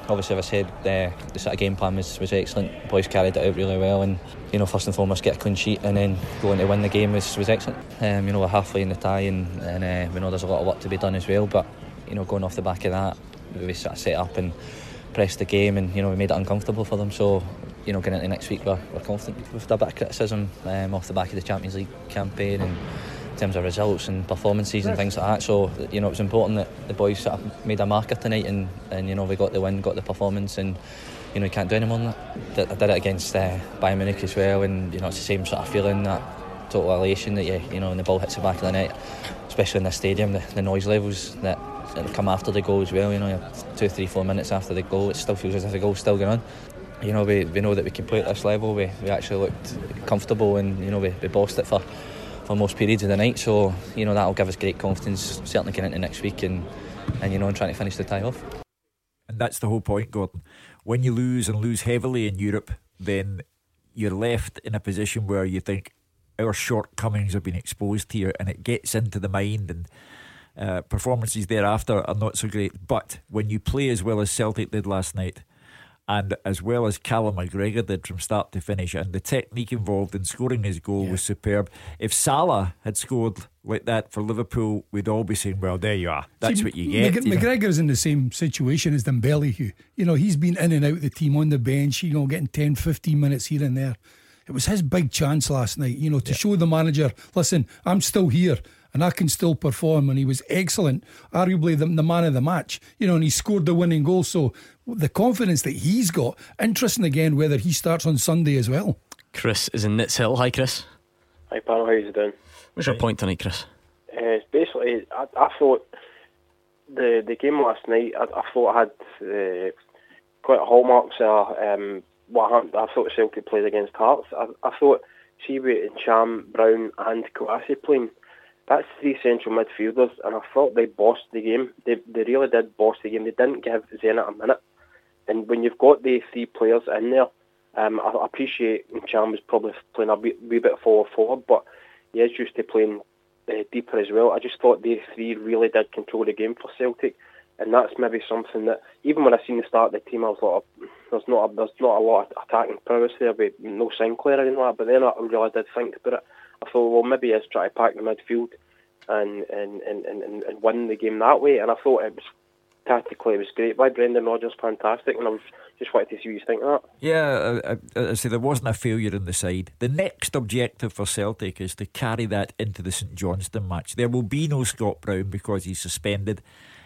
obviously, as I said, the sort of game plan was excellent. The boys carried it out really well, and first and foremost get a clean sheet and then going to win the game was excellent. We're halfway in the tie, and we know there's a lot of work to be done as well, but going off the back of that, we sort of set up and pressed the game, and we made it uncomfortable for them. So going into next week, we're confident. We've had a bit of criticism off the back of the Champions League campaign and in terms of results and performances and things like that. So it was important that the boys sort of made a marker tonight, and we got the win, got the performance, and you can't do any more than that. I did it against Bayern Munich as well, and it's the same sort of feeling, that total elation that when the ball hits the back of the net, especially in this stadium, the noise levels that come after the goal as well. 2, 3, 4 minutes after the goal, it still feels as if the goal's still going on. We know that we can play at this level. We actually looked comfortable, and we bossed it for most periods of the night. So that'll give us great confidence, certainly getting into next week, and trying to finish the tie off. And that's the whole point, Gordon. When you lose, and lose heavily in Europe, then you're left in a position where you think our shortcomings have been exposed here, and it gets into the mind, and performances thereafter are not so great. But when you play as well as Celtic did last night, and as well as Callum McGregor did from start to finish, and the technique involved in scoring his goal was superb. If Salah had scored like that for Liverpool, we'd all be saying, well, there you are, that's what you get. McGregor's in the same situation as Dembele, Hugh. He's been in and out the team on the bench, getting 10, 15 minutes here and there. It was his big chance last night, to show the manager, listen, I'm still here and I can still perform. And he was excellent, arguably the man of the match, and he scored the winning goal. So the confidence that he's got, interesting again whether he starts on Sunday as well. Chris is in Nits Hill. Hi, Chris. Hi, pal, how you doing? What's your point tonight, Chris? Basically, I thought the game last night, I thought had quite a hallmarks of what happened. I thought Celtic played against Hearts. I thought Seaway and Cham, Brown and Kouassi playing, that's 3 central midfielders, and I thought they bossed the game. They really did boss the game. They didn't give Zenit a minute. And when you've got the 3 players in there, I appreciate Cham was probably playing a wee bit forward, but he is used to playing deeper as well. I just thought they 3 really did control the game for Celtic, and that's maybe something that, even when I seen the start of the team, I was like, there's not a lot of attacking prowess there with no Sinclair or anything like that. But then I really did think about it. I thought, well, maybe it's try to pack the midfield and win the game that way. And I thought it was tactically, it was great by Brendan Rodgers, fantastic. And I was just wanted to see what you think of that. Yeah, I say there wasn't a failure in the side. The next objective for Celtic is to carry that into the St Johnstone match. There will be no Scott Brown because he's suspended.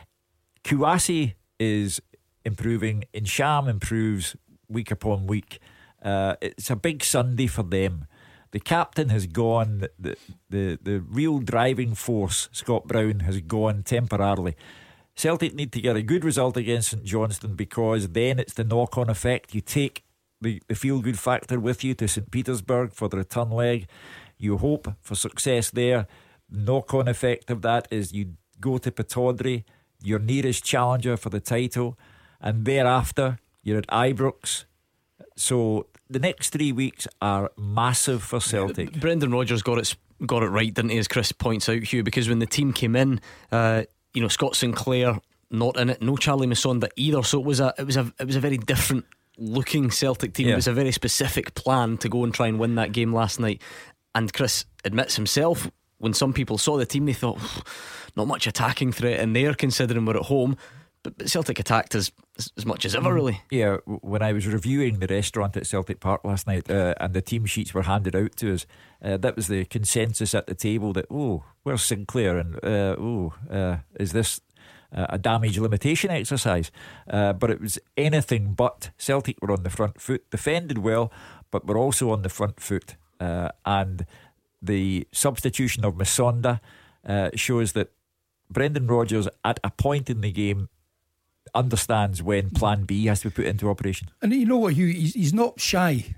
Kouassi is improving, Insham improves week upon week. It's a big Sunday for them. The captain has gone, the real driving force, Scott Brown, has gone temporarily. Celtic need to get a good result against St Johnstone, because then it's the knock-on effect. You take the feel-good factor with you to St Petersburg for the return leg. You hope for success there. Knock-on effect of that is you go to Pittodrie, your nearest challenger for the title, and thereafter you're at Ibrox. So the next 3 weeks are massive for Celtic. Brendan Rodgers got it right, didn't he, as Chris points out, Hugh, because when the team came in, Scott Sinclair not in it, no Charlie Musonda either, so it was a very different looking Celtic team. It was a very specific plan to go and try and win that game last night. And Chris admits himself, when some people saw the team, they thought, not much attacking threat in there considering we're at home. But Celtic attacked as much as ever, really. Yeah, when I was reviewing the restaurant at Celtic Park last night, and the team sheets were handed out to us, that was the consensus at the table, that where's Sinclair, and is this a damage limitation exercise? But it was anything but. Celtic were on the front foot, defended well, but were also on the front foot, and the substitution of Musonda shows that Brendan Rodgers at a point in the game understands when plan B has to be put into operation. And you know what, Hugh, he's not shy,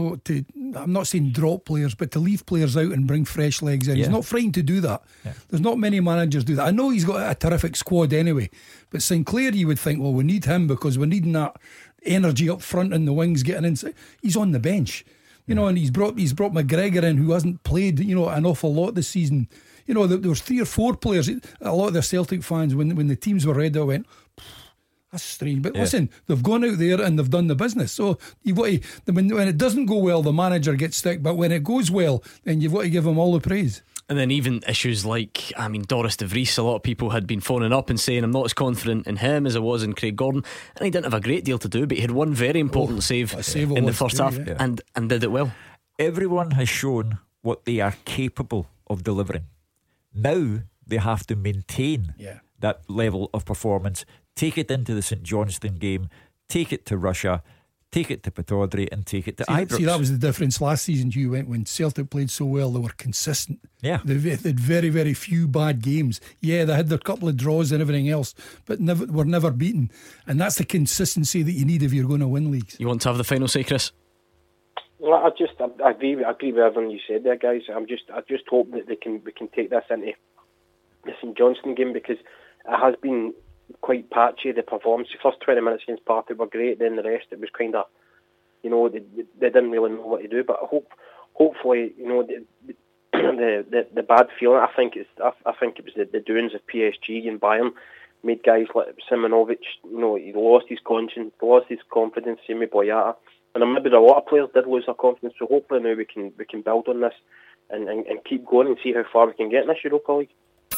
I'm not saying drop players, but to leave players out and bring fresh legs in. He's not frightened to do that. There's not many managers do that. I know he's got a terrific squad anyway, but Sinclair, you would think, well, we need him because we're needing that energy up front and the wings getting inside. He's on the bench, and he's brought McGregor in, who hasn't played an awful lot this season. There was 3 or 4 players. A lot of the Celtic fans, when the teams were ready, I went, That's strange. But listen, they've gone out there and they've done the business. So you've got to, when it doesn't go well, the manager gets stick. But when it goes well, then you've got to give him all the praise. And then even issues like, Doris de Vries, a lot of people had been phoning up and saying I'm not as confident in him as I was in Craig Gordon, and he didn't have a great deal to do, but he had one very important save in the first half and did it well. Everyone has shown what they are capable of delivering. Now they have to maintain that level of performance, take it into the St Johnstone game, take it to Russia, take it to Pittodrie, and take it to Ibrox. See, that was the difference last season, Hugh, when Celtic played so well. They were consistent. Yeah, they had very, very few bad games. Yeah, they had their couple of draws and everything else, but were never beaten. And that's the consistency that you need if you're going to win leagues. You want to have the final say, Chris? Well, I agree with everything you said there, guys. I just hope that we can take this into the St Johnstone game, because it has been quite patchy, the performance. The first 20 minutes against Partick were great, then the rest it was kind of, they didn't really know what to do. But hopefully, the bad feeling, I think it was the doings of PSG and Bayern made guys like Simonovic, he lost his conscience, lost his confidence. Semi Boyata, and maybe a lot of players did lose their confidence. So hopefully now we can build on this and keep going and see how far we can get in this Europa League.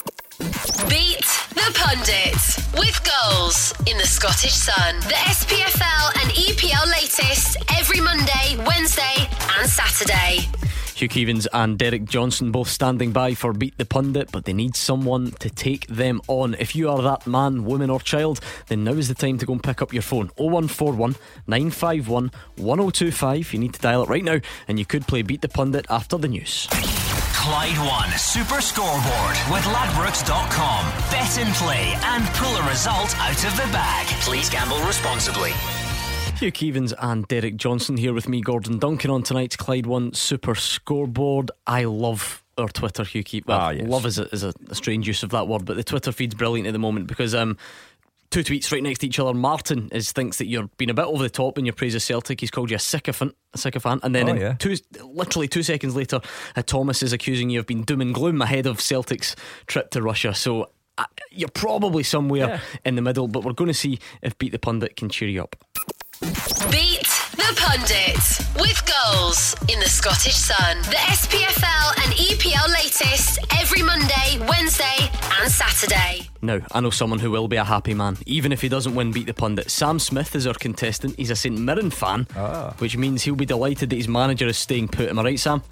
Beat the Pundit with goals in the Scottish Sun. The SPFL and EPL latest every Monday, Wednesday and Saturday. Hugh Keevins and Derek Johnson both standing by for Beat the Pundit, but they need someone to take them on. If you are that man, woman or child, then now is the time to go and pick up your phone. 0141 951 1025. You need to dial it right now, and you could play Beat the Pundit after the news. Clyde One Super Scoreboard with Ladbrokes.com. Bet and play and pull a result out of the bag. Please gamble responsibly. Hugh Keevins and Derek Johnson here with me, Gordon Duncan, on tonight's Clyde One Super Scoreboard. I love our Twitter, Hugh Keevins. Well, yes. Love is a strange use of that word, but the Twitter feed's brilliant at the moment because two tweets right next to each other. Martin thinks that you're being a bit over the top in your praise of Celtic. He's called you a sycophant, and then literally 2 seconds later, Thomas is accusing you of being doom and gloom ahead of Celtic's trip to Russia. So you're probably somewhere in the middle, but we're going to see if Beat the Pundit can cheer you up. Beat the Pundit with goals in the Scottish Sun. The SPFL and EPL latest every Monday, Wednesday and Saturday. Now, I know someone who will be a happy man, even if he doesn't win Beat the Pundit. Sam Smith is our contestant. He's a St Mirren fan, which means he'll be delighted that his manager is staying put. Am I right, Sam?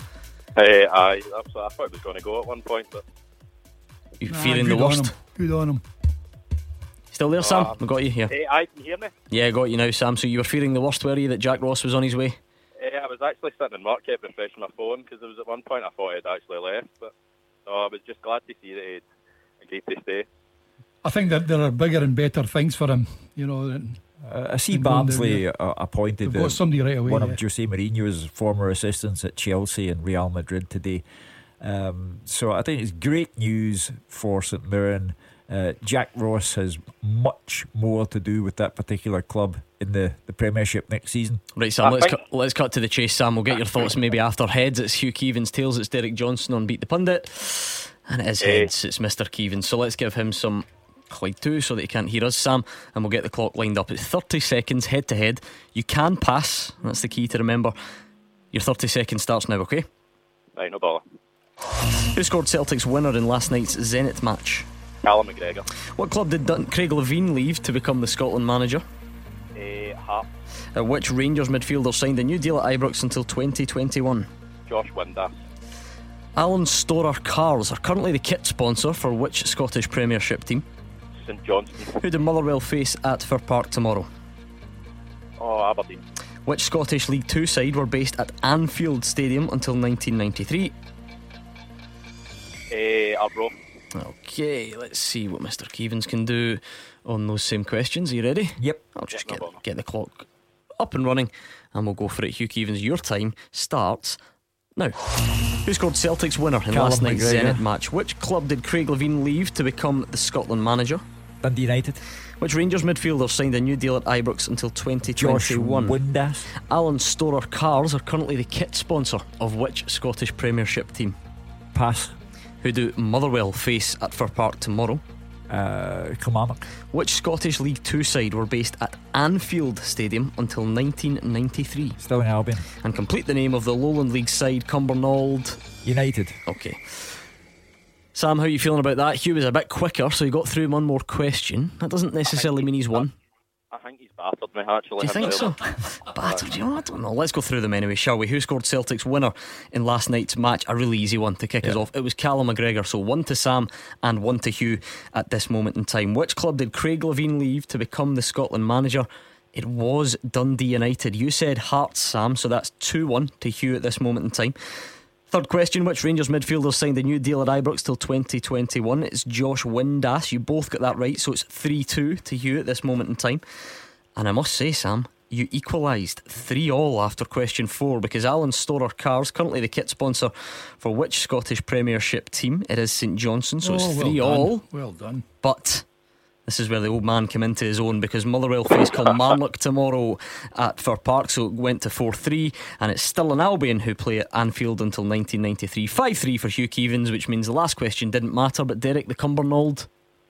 I thought it was going to go at one point, but you're fearing the worst. Good on him. Still there, Sam? I got you here. Hey, I can hear me. Yeah, I got you now, Sam. So you were fearing the worst, were you, that Jack Ross was on his way? I was actually sitting in work, kept refreshing my phone because there was at one point I thought he'd actually left, but I was just glad to see that he'd agreed to stay. I think that there are bigger and better things for him, I see Barnsley appointed somebody right away, one of Jose Mourinho's former assistants at Chelsea and Real Madrid today. So I think it's great news for St Mirren. Jack Ross has much more to do with that particular club in the Premiership next season. Right, Sam, let's cut to the chase, Sam. We'll get your thoughts maybe after. Heads, it's Hugh Keevins. Tails, it's Derek Johnson on Beat the Pundit. And it is heads, it's Mr. Keevins. So let's give him some Clyde 2 so that he can't hear us, Sam, and we'll get the clock lined up. It's 30 seconds head to head. You can pass, that's the key to remember. Your 30 seconds starts now, okay? Right, no bother. Who scored Celtic's winner in last night's Zenit match? Callum McGregor. What club did Craig Levein leave to become the Scotland manager? Hart. Which Rangers midfielder signed a new deal at Ibrox until 2021? Josh Windass. Alan Storer Cars are currently the kit sponsor for which Scottish Premiership team? St Johnstone. Who did Motherwell face at Fir Park tomorrow? Aberdeen. Which Scottish League 2 side were based at Anfield Stadium until 1993? Arbroath. Okay, let's see what Mr. Keevins can do on those same questions. Are you ready? Yep. I'll just get the clock up and running and we'll go for it. Hugh Keevins, your time starts now. Who scored Celtic's winner in last night's Zenit match? Which club did Craig Levein leave to become the Scotland manager? Dundee United. Which Rangers midfielder signed a new deal at Ibrox until 2021? Josh Windass. Alan Storer Cars are currently the kit sponsor of which Scottish Premiership team? Pass. Who do Motherwell face at Fir Park tomorrow? Kilmarnock. Which Scottish League 2 side were based at Anfield Stadium until 1993? Stirling Albion. And complete the name of the Lowland League side, Cumbernauld United. Okay. Sam, how are you feeling about that? Hugh was a bit quicker, so he got through one more question. That doesn't necessarily mean he's won. I think he's battered me, actually. Do you think so? Battered you? I don't know. Let's go through them anyway, shall we? Who scored Celtic's winner in last night's match? A really easy one to kick us off. It was Callum McGregor. So 1 to Sam and 1 to Hugh at this moment in time. Which club did Craig Levein leave to become the Scotland manager? It was Dundee United. You said Hearts, Sam, so that's 2-1 to Hugh at this moment in time. Third question, which Rangers midfielder signed a new deal at Ibrox till 2021? It's Josh Windass. You both got that right, so it's 3-2 to Hugh at this moment in time. And I must say, Sam, you equalised 3-3 after question 4, because Alan Storer Cars, currently the kit sponsor for which Scottish Premiership team? It is St Johnstone, so it's 3-3. Well done. But this is where the old man came into his own, because Motherwell face Kilmarnock tomorrow at Fir Park, so it went to 4-3, and it's still an Albion who play at Anfield until 1993. 5-3 for Hugh Keevins, which means the last question didn't matter. But Derek, the Cumbernauld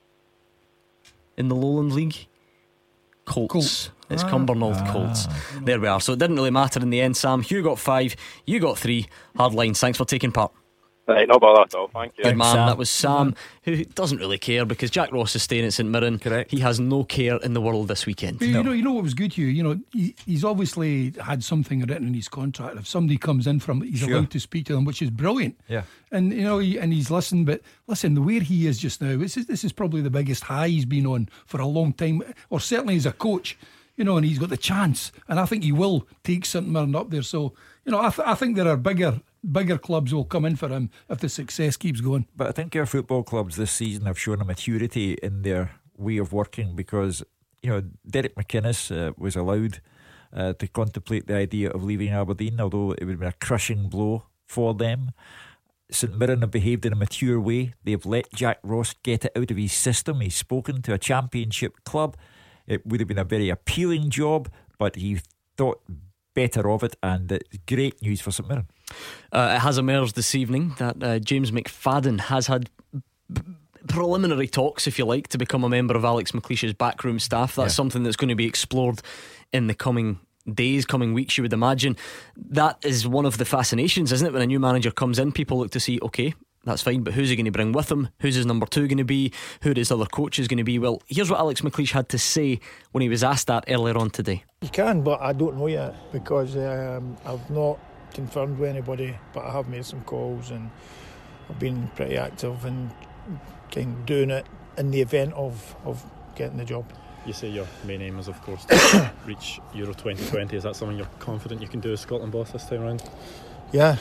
in the Lowland League? Colts. It's Cumbernauld Colts. There we are. So it didn't really matter in the end, Sam. Hugh got 5, you got 3. Hard lines. Thanks for taking part. Right, no bother at all, thank you. Good man, Sam. that was Sam, who doesn't really care because Jack Ross is staying at St Mirren. Correct. He has no care in the world this weekend. But you know what was good, Hugh? You know, he's obviously had something written in his contract. If somebody comes in from it, he's allowed to speak to them, which is brilliant. Yeah. And you know, he's listened. But listen, the way he is just now, this is probably the biggest high he's been on for a long time, or certainly as a coach. You know, and he's got the chance, and I think he will take St Mirren up there. So, you know, I think there are bigger clubs will come in for him if the success keeps going. But I think our football clubs this season have shown a maturity in their way of working, because, you know, Derek McInnes was allowed to contemplate the idea of leaving Aberdeen, although it would have been a crushing blow for them. St Mirren have behaved in a mature way. They've let Jack Ross get it out of his system. He's spoken to a championship club. It would have been a very appealing job, but he thought better of it, and it's great news for St Mirren. It has emerged this evening that James McFadden has had preliminary talks, if you like, to become a member of Alex McLeish's backroom staff. That's something that's going to be explored in the coming days, coming weeks, you would imagine. That is one of the fascinations, isn't it? When a new manager comes in, people look to see, okay, that's fine, but who's he going to bring with him? Who's his number 2 going to be? Who his other coach is going to be? Well, here's what Alex McLeish had to say when he was asked that earlier on today. You can, but I don't know yet, because I've not confirmed with anybody, but I have made some calls and I've been pretty active and kind of doing it in the event of getting the job. You say your main aim is, of course, to reach Euro 2020. Is that something you're confident you can do as Scotland boss this time around? Yeah,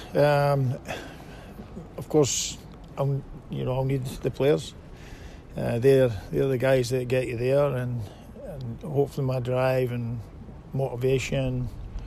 of course, I'll need the players. They're the guys that get you there, and hopefully my drive and motivation,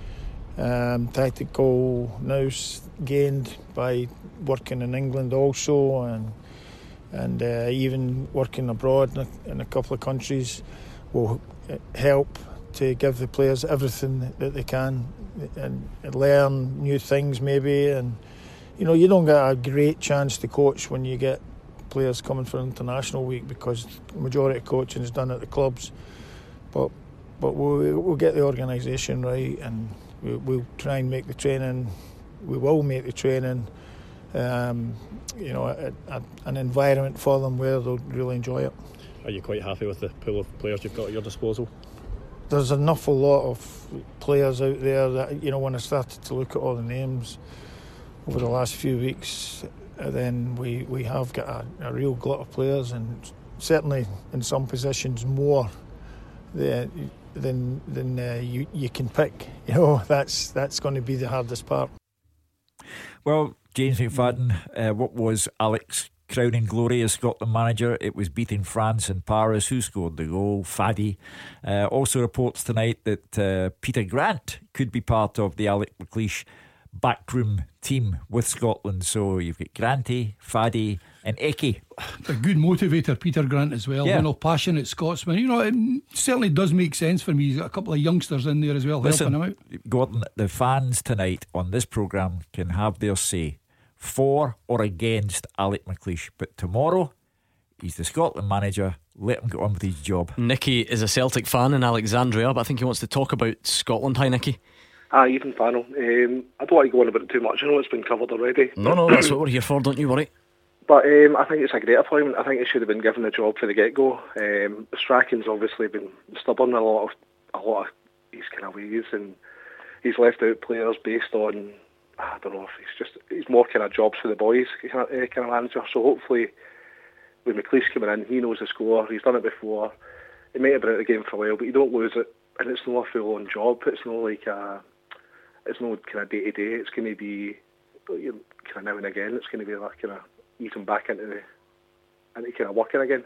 tactical nous gained by working in England also, and even working abroad in a couple of countries will help to give the players everything that they can and learn new things maybe. And you know, you don't get a great chance to coach when you get players coming for international week, because the majority of coaching is done at the clubs. But we'll get the organisation right, and we'll try and make the training. We will make the training, an environment for them where they'll really enjoy it. Are you quite happy with the pool of players you've got at your disposal? There's an awful lot of players out there that, you know, when I started to look at all the names over the last few weeks, then we have got a real glut of players, and certainly in some positions more than you can pick. You know, that's going to be the hardest part. Well, James McFadden, what was Alex crowning glory as Scotland manager? It was beating France in Paris. Who scored the goal? Faddy. Also reports tonight that Peter Grant could be part of the Alex McLeish backroom team with Scotland. So you've got Granty, Faddy and Eke. A good motivator, Peter Grant, as well. Yeah. You know, passionate Scotsman. You know, it certainly does make sense for me. He's got a couple of youngsters in there as well, helping him out. Gordon, the fans tonight on this programme can have their say for or against Alex McLeish, but tomorrow He's the Scotland manager. Let him get on with his job. Nicky is a Celtic fan in Alexandria, but I think he wants to talk about Scotland. Hi, Nicky. Even Fano. I don't want to go on about it too much. I know it's been covered already. No, that's what we're here for. Don't you worry. But I think it's a great appointment. I think he should have been given the job for the get-go. Strachan's obviously been stubborn in a lot of his kind of ways, and he's left out players based on, I don't know, if he's more kind of jobs for the boys kind of manager. So hopefully, with McLeish coming in, he knows the score. He's done it before. He might have been out of the game for a while, but you don't lose it, and it's not a full-on job. It's not like it's not kind of day-to-day. It's going to be kind of now and again. It's going to be like kind of easing back into kind of working again.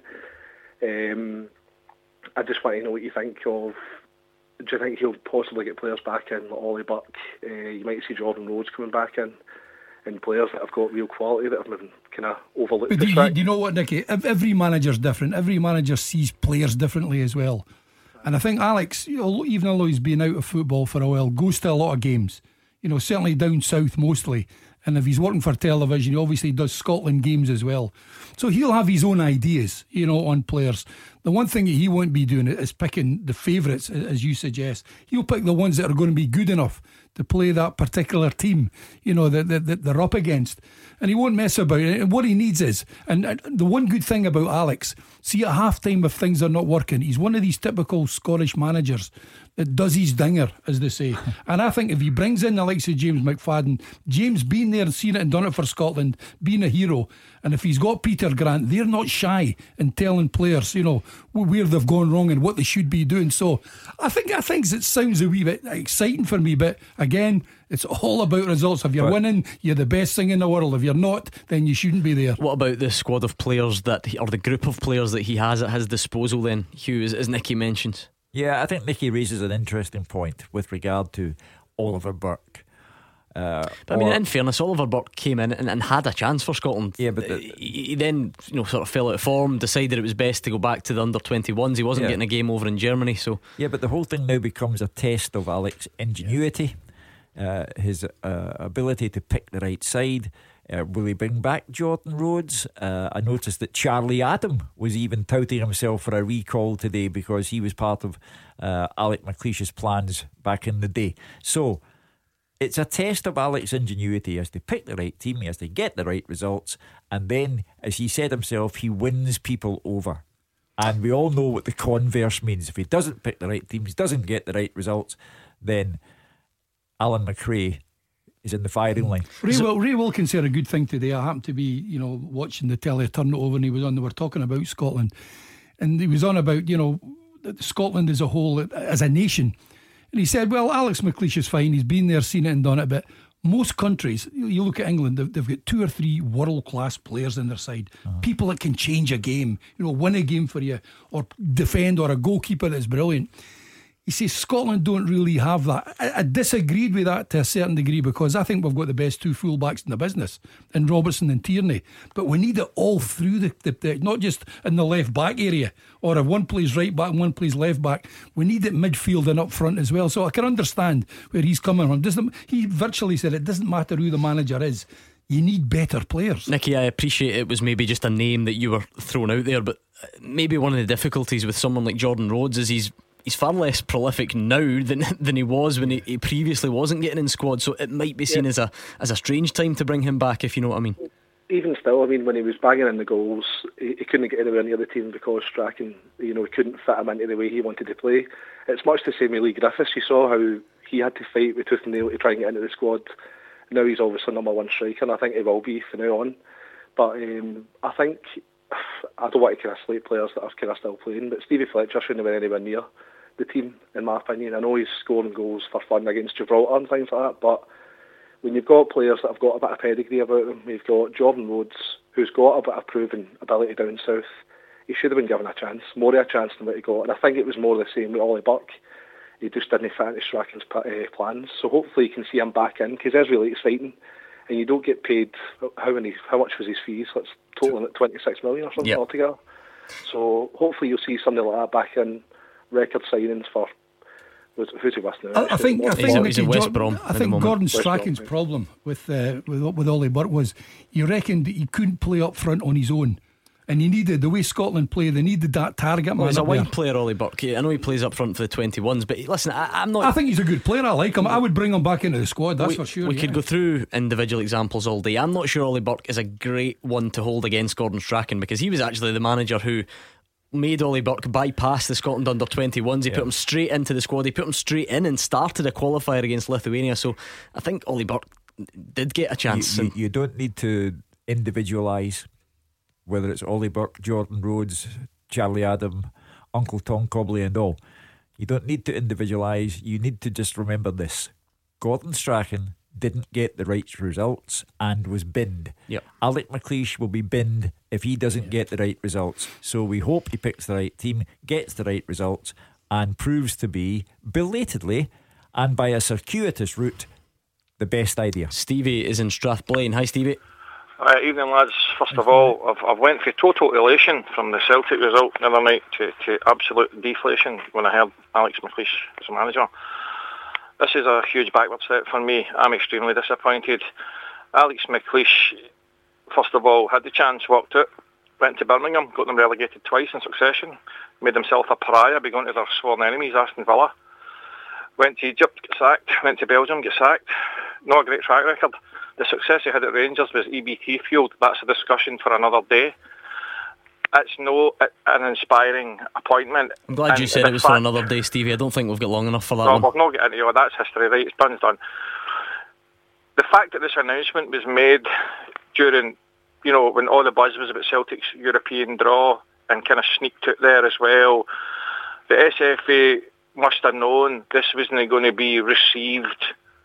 I just want to know what you think of. Do you think he'll possibly get players back in, like Ollie Burke? You might see Jordan Rhodes coming back in, and players that have got real quality that have been kind of overlooked. But do you know what, Nicky? Every manager's different. Every manager sees players differently as well. And I think Alex, even although he's been out of football for a while, goes to a lot of games. Certainly down south mostly. And if he's working for television, he obviously does Scotland games as well. So he'll have his own ideas, on players. The one thing that he won't be doing is picking the favourites, as you suggest. He'll pick the ones that are going to be good enough to play that particular team, that they're up against. And he won't mess about it. And what he needs is, and the one good thing about Alex, see at half time if things are not working, he's one of these typical Scottish managers that does his dinger, as they say. And I think if he brings in the likes of James McFadden, James being there and seen it and done it for Scotland, being a hero, and if he's got Peter Grant, they're not shy in telling players, where they've gone wrong and what they should be doing. So I think it sounds a wee bit exciting for me, but again, it's all about results. If you're winning, you're the best thing in the world. If you're not, then you shouldn't be there. What about the squad of players or the group of players that he has at his disposal then, Hugh, as Nicky mentions? Yeah, I think Nicky raises an interesting point with regard to Oliver Burke. But I mean, in fairness, Oliver Burke came in and had a chance for Scotland. Yeah, but he then sort of fell out of form, decided it was best to go back to the under-21s. He wasn't getting a game over in Germany, so yeah. But the whole thing now becomes a test of Alex's ingenuity, his ability to pick the right side. Will he bring back Jordan Rhodes? I noticed that Charlie Adam was even touting himself for a recall today because he was part of Alec McLeish's plans back in the day. So it's a test of Alex's ingenuity. He has to pick the right team, he has to get the right results, and then, as he said himself, he wins people over. And we all know what the converse means. If he doesn't pick the right teams, doesn't get the right results, then Alan McRae is in the firing line. Ray Wilkins said a good thing today. I happened to be, watching the telly, turn it over, and they were talking about Scotland, and he was on about, Scotland as a whole, as a nation, and he said, well, Alex McLeish is fine, he's been there, seen it and done it, but most countries, you look at England, they've got 2 or 3 world-class players in their side, people that can change a game, win a game for you, or defend, or a goalkeeper that's brilliant. He says Scotland don't really have that. I disagreed with that to a certain degree, because I think we've got the best 2 fullbacks in the business, in Robertson and Tierney. But we need it all through the not just in the left back area, or if one plays right back and one plays left back. We need it midfield and up front as well. So I can understand where he's coming from. He virtually said it doesn't matter who the manager is, you need better players. Nicky, I appreciate it was maybe just a name that you were throwing out there, but maybe one of the difficulties with someone like Jordan Rhodes is he's far less prolific now than he was when he previously wasn't getting in squad, so it might be seen as a strange time to bring him back, if you know what I mean. Even still, when he was banging in the goals, he couldn't get anywhere near the team because Strachan, he couldn't fit him into the way he wanted to play. It's much the same with Lee Griffiths. You saw how he had to fight with tooth and nail to try and get into the squad. Now he's obviously number 1 striker, and I think he will be from now on. But I think, I don't want to kind of slate players that are kind of still playing, but Stevie Fletcher shouldn't have been anywhere near the team, in my opinion. I know he's scoring goals for fun against Gibraltar and things like that, but when you've got players that have got a bit of pedigree about them, you've got Jordan Rhodes, who's got a bit of proven ability down south, he should have been given a chance, more of a chance than what he got. And I think it was more the same with Ollie Burke. He just didn't fit into Strachan's plans. So hopefully you can see him back in, because it's really exciting. And you don't get paid, how much was his fees? Let's total at 26 million or something altogether. So hopefully you'll see something like that back in. Record signings for who's he with now? I think he's in West Brom. I think Gordon Strachan's problem with Ollie Burke was he reckoned that he couldn't play up front on his own, And you needed, the way Scotland play, they needed that target man. Well, he's a up wide there. player, Ollie Burke. I know he plays up front for the 21s, but listen, I'm not. I think he's a good player. I like him. I would bring him back into the squad, that's for sure. We could go through individual examples all day. I'm not sure Ollie Burke is a great one to hold against Gordon Strachan, because he was actually the manager who made Ollie Burke bypass the Scotland under 21s. He put him straight into the squad. He put him straight in and started a qualifier against Lithuania. So I think Ollie Burke did get a chance. You don't need to individualise whether it's Ollie Burke, Jordan Rhodes, Charlie Adam, Uncle Tom Cobley and all. You don't need to individualise. You need to just remember this: Gordon Strachan didn't get the right results and was binned. Alec McLeish will be binned if he doesn't get the right results. So we hope he picks the right team, gets the right results, and proves to be, belatedly and by a circuitous route, the best idea. Stevie is in Strathblane. Hi, Stevie. Evening, lads. First of all, I've went for total elation from the Celtic result the other night to absolute deflation when I heard Alex McLeish as a manager. This is a huge backward step for me. I'm extremely disappointed. Alex McLeish, first of all, had the chance, worked it, went to Birmingham, got them relegated twice in succession, made himself a pariah by going to their sworn enemies, Aston Villa. Went to Egypt, got sacked. Went to Belgium, got sacked. Not a great track record. The success he had at Rangers was EBT fueled. That's a discussion for another day. It's an inspiring appointment. I'm glad you said it was for another day, Stevie. I don't think we've got long enough for that one. We've not got into it. That's history, right? It's done. The fact that this announcement was made during, when all the buzz was about Celtic's European draw and kind of sneaked out there as well, the SFA must have known this wasn't going to be received,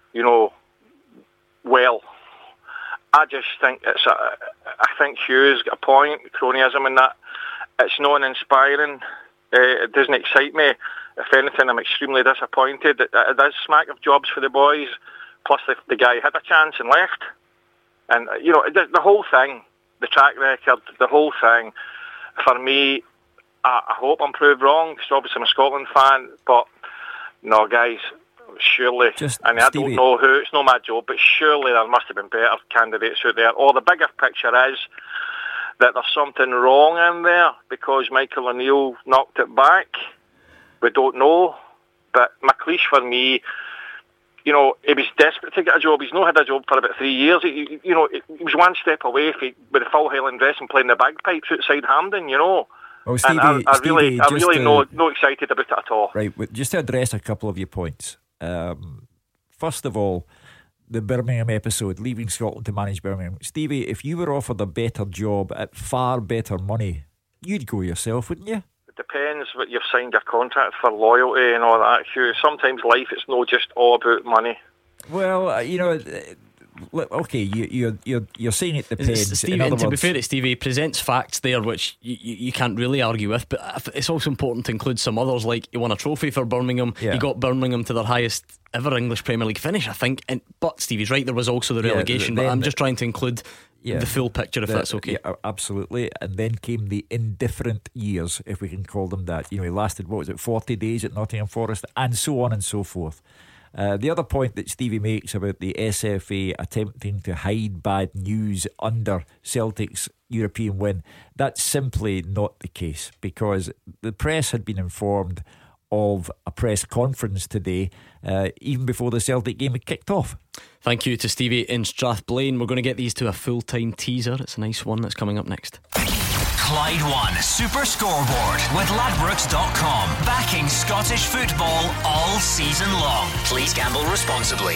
well. I just think I think Hugh's got a point, cronyism in that. It's not inspiring. It doesn't excite me. If anything, I'm extremely disappointed. It does smack of jobs for the boys. Plus, the guy had a chance and left. And, the whole thing, the track record, the whole thing, for me, I hope I'm proved wrong, because obviously I'm a Scotland fan, but no, guys, surely, I don't know who, it's not my job, but surely there must have been better candidates out there. Or the bigger picture is that there's something wrong in there because Michael O'Neill knocked it back. We don't know. But McLeish, for me, he was desperate to get a job. He's not had a job for about 3 years. He was one step away with the full Highland dress and playing the bagpipes outside Hampden, Well, Stevie, and I really not excited about it at all. Right, just to address a couple of your points. First of all, the Birmingham episode, leaving Scotland to manage Birmingham. Stevie, if you were offered a better job at far better money, you'd go yourself, wouldn't you? It depends what you've signed your contract for, loyalty and all that, Hugh. Sometimes life, it's not just all about money. Well, okay, you're saying it depends. Stevie, and to be fair to Stevie, he presents facts there which you can't really argue with, but it's also important to include some others, like he won a trophy for Birmingham. He got Birmingham to their highest ever English Premier League finish, I think. But Stevie's right, there was also the relegation, but I'm just trying to include the full picture, if that's okay. Yeah, absolutely. And then came the indifferent years, if we can call them that. He lasted, 40 days at Nottingham Forest, and so on and so forth. The other point that Stevie makes about the SFA attempting to hide bad news under Celtic's European win, that's simply not the case, because the press had been informed of a press conference today, even before the Celtic game had kicked off. Thank you to Stevie in Strathblane. We're going to get these to a full-time teaser. It's a nice one that's coming up next. Clyde One Super Scoreboard with Ladbrokes.com, backing Scottish football all season long. Please gamble responsibly.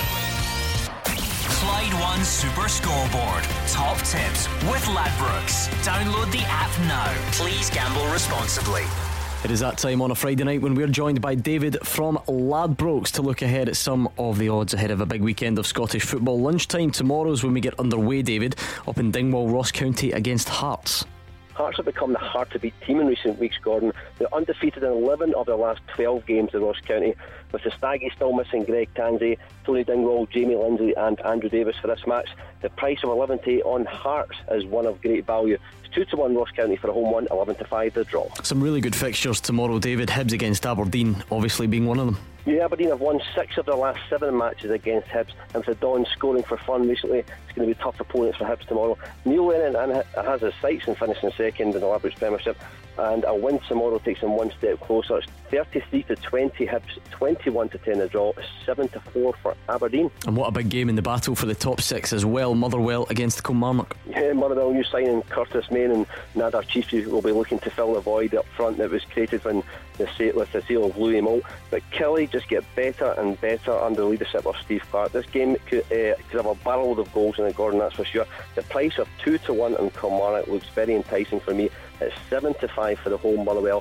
Clyde One Super Scoreboard, top tips with Ladbrokes. Download the app now. Please gamble responsibly. It is that time on a Friday night when we're joined by David from Ladbrokes to look ahead at some of the odds ahead of a big weekend of Scottish football. Lunchtime tomorrow's when we get underway, David, up in Dingwall, Ross County against Hearts. Hearts have become the hard-to-beat team in recent weeks, Gordon. They're undefeated in 11 of their last 12 games in Ross County, with the Staggies still missing Greg Tansey, Tony Dingwall, Jamie Lindsay and Andrew Davis for this match. The price of 11-8 on Hearts is one of great value. It's 2-1 Ross County for a home one, 11-5 the draw. Some really good fixtures tomorrow, David. Hibs against Aberdeen obviously being one of them. Yeah, Aberdeen have won 6 of their last 7 matches against Hibs, and for Don scoring for fun recently, it's going to be tough opponents for Hibs tomorrow. Neil Lennon has his sights on finishing second in the Ladbrokes Premiership, and a win tomorrow takes them one step closer. It's 33-20 Hibs, 21-10 the draw, 7-4 for Aberdeen. And what a big game in the battle for the top 6 as well. Motherwell against Kilmarnock. Yeah, Motherwell new signing Curtis Main and Nadar Chiefs will be looking to fill the void up front that was created when with the sale of Louis Moult. But Kelly just get better and better under the leadership of Steve Clark. This game could have a barrel of goals in it, Gordon, that's for sure. The price of 2-1 on Kilmarnock looks very enticing for me. It's 7-5 for the home Motherwell,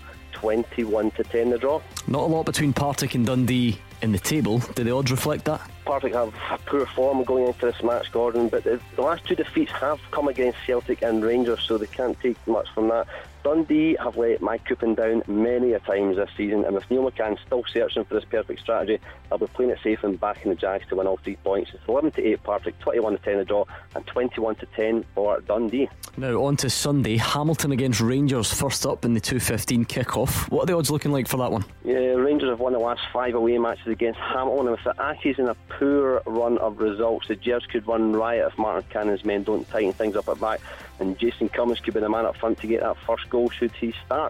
21-10 the draw. Not a lot between Partick and Dundee in the table. Do the odds reflect that? Partick have poor form going into this match, Gordon, but the last 2 defeats have come against Celtic and Rangers, so they can't take much from that. Dundee have let Mike Coupon down many a times this season, and with Neil McCann still searching for this perfect strategy, they'll be playing it safe and backing the Jags to win all 3 points. It's 11-8 Partick, 21-10 the draw, and 21-10 for Dundee. Now on to Sunday, Hamilton against Rangers, first up in the 2:15 kick-off. What are the odds looking like for that one? Yeah, Rangers have won the last 5 away matches against Hamilton, and with the Accies in a poor run of results, the Gers could run riot if Martin Cannon's men don't tighten things up at back, and Jason Cummins could be the man up front to get that first goal should he start.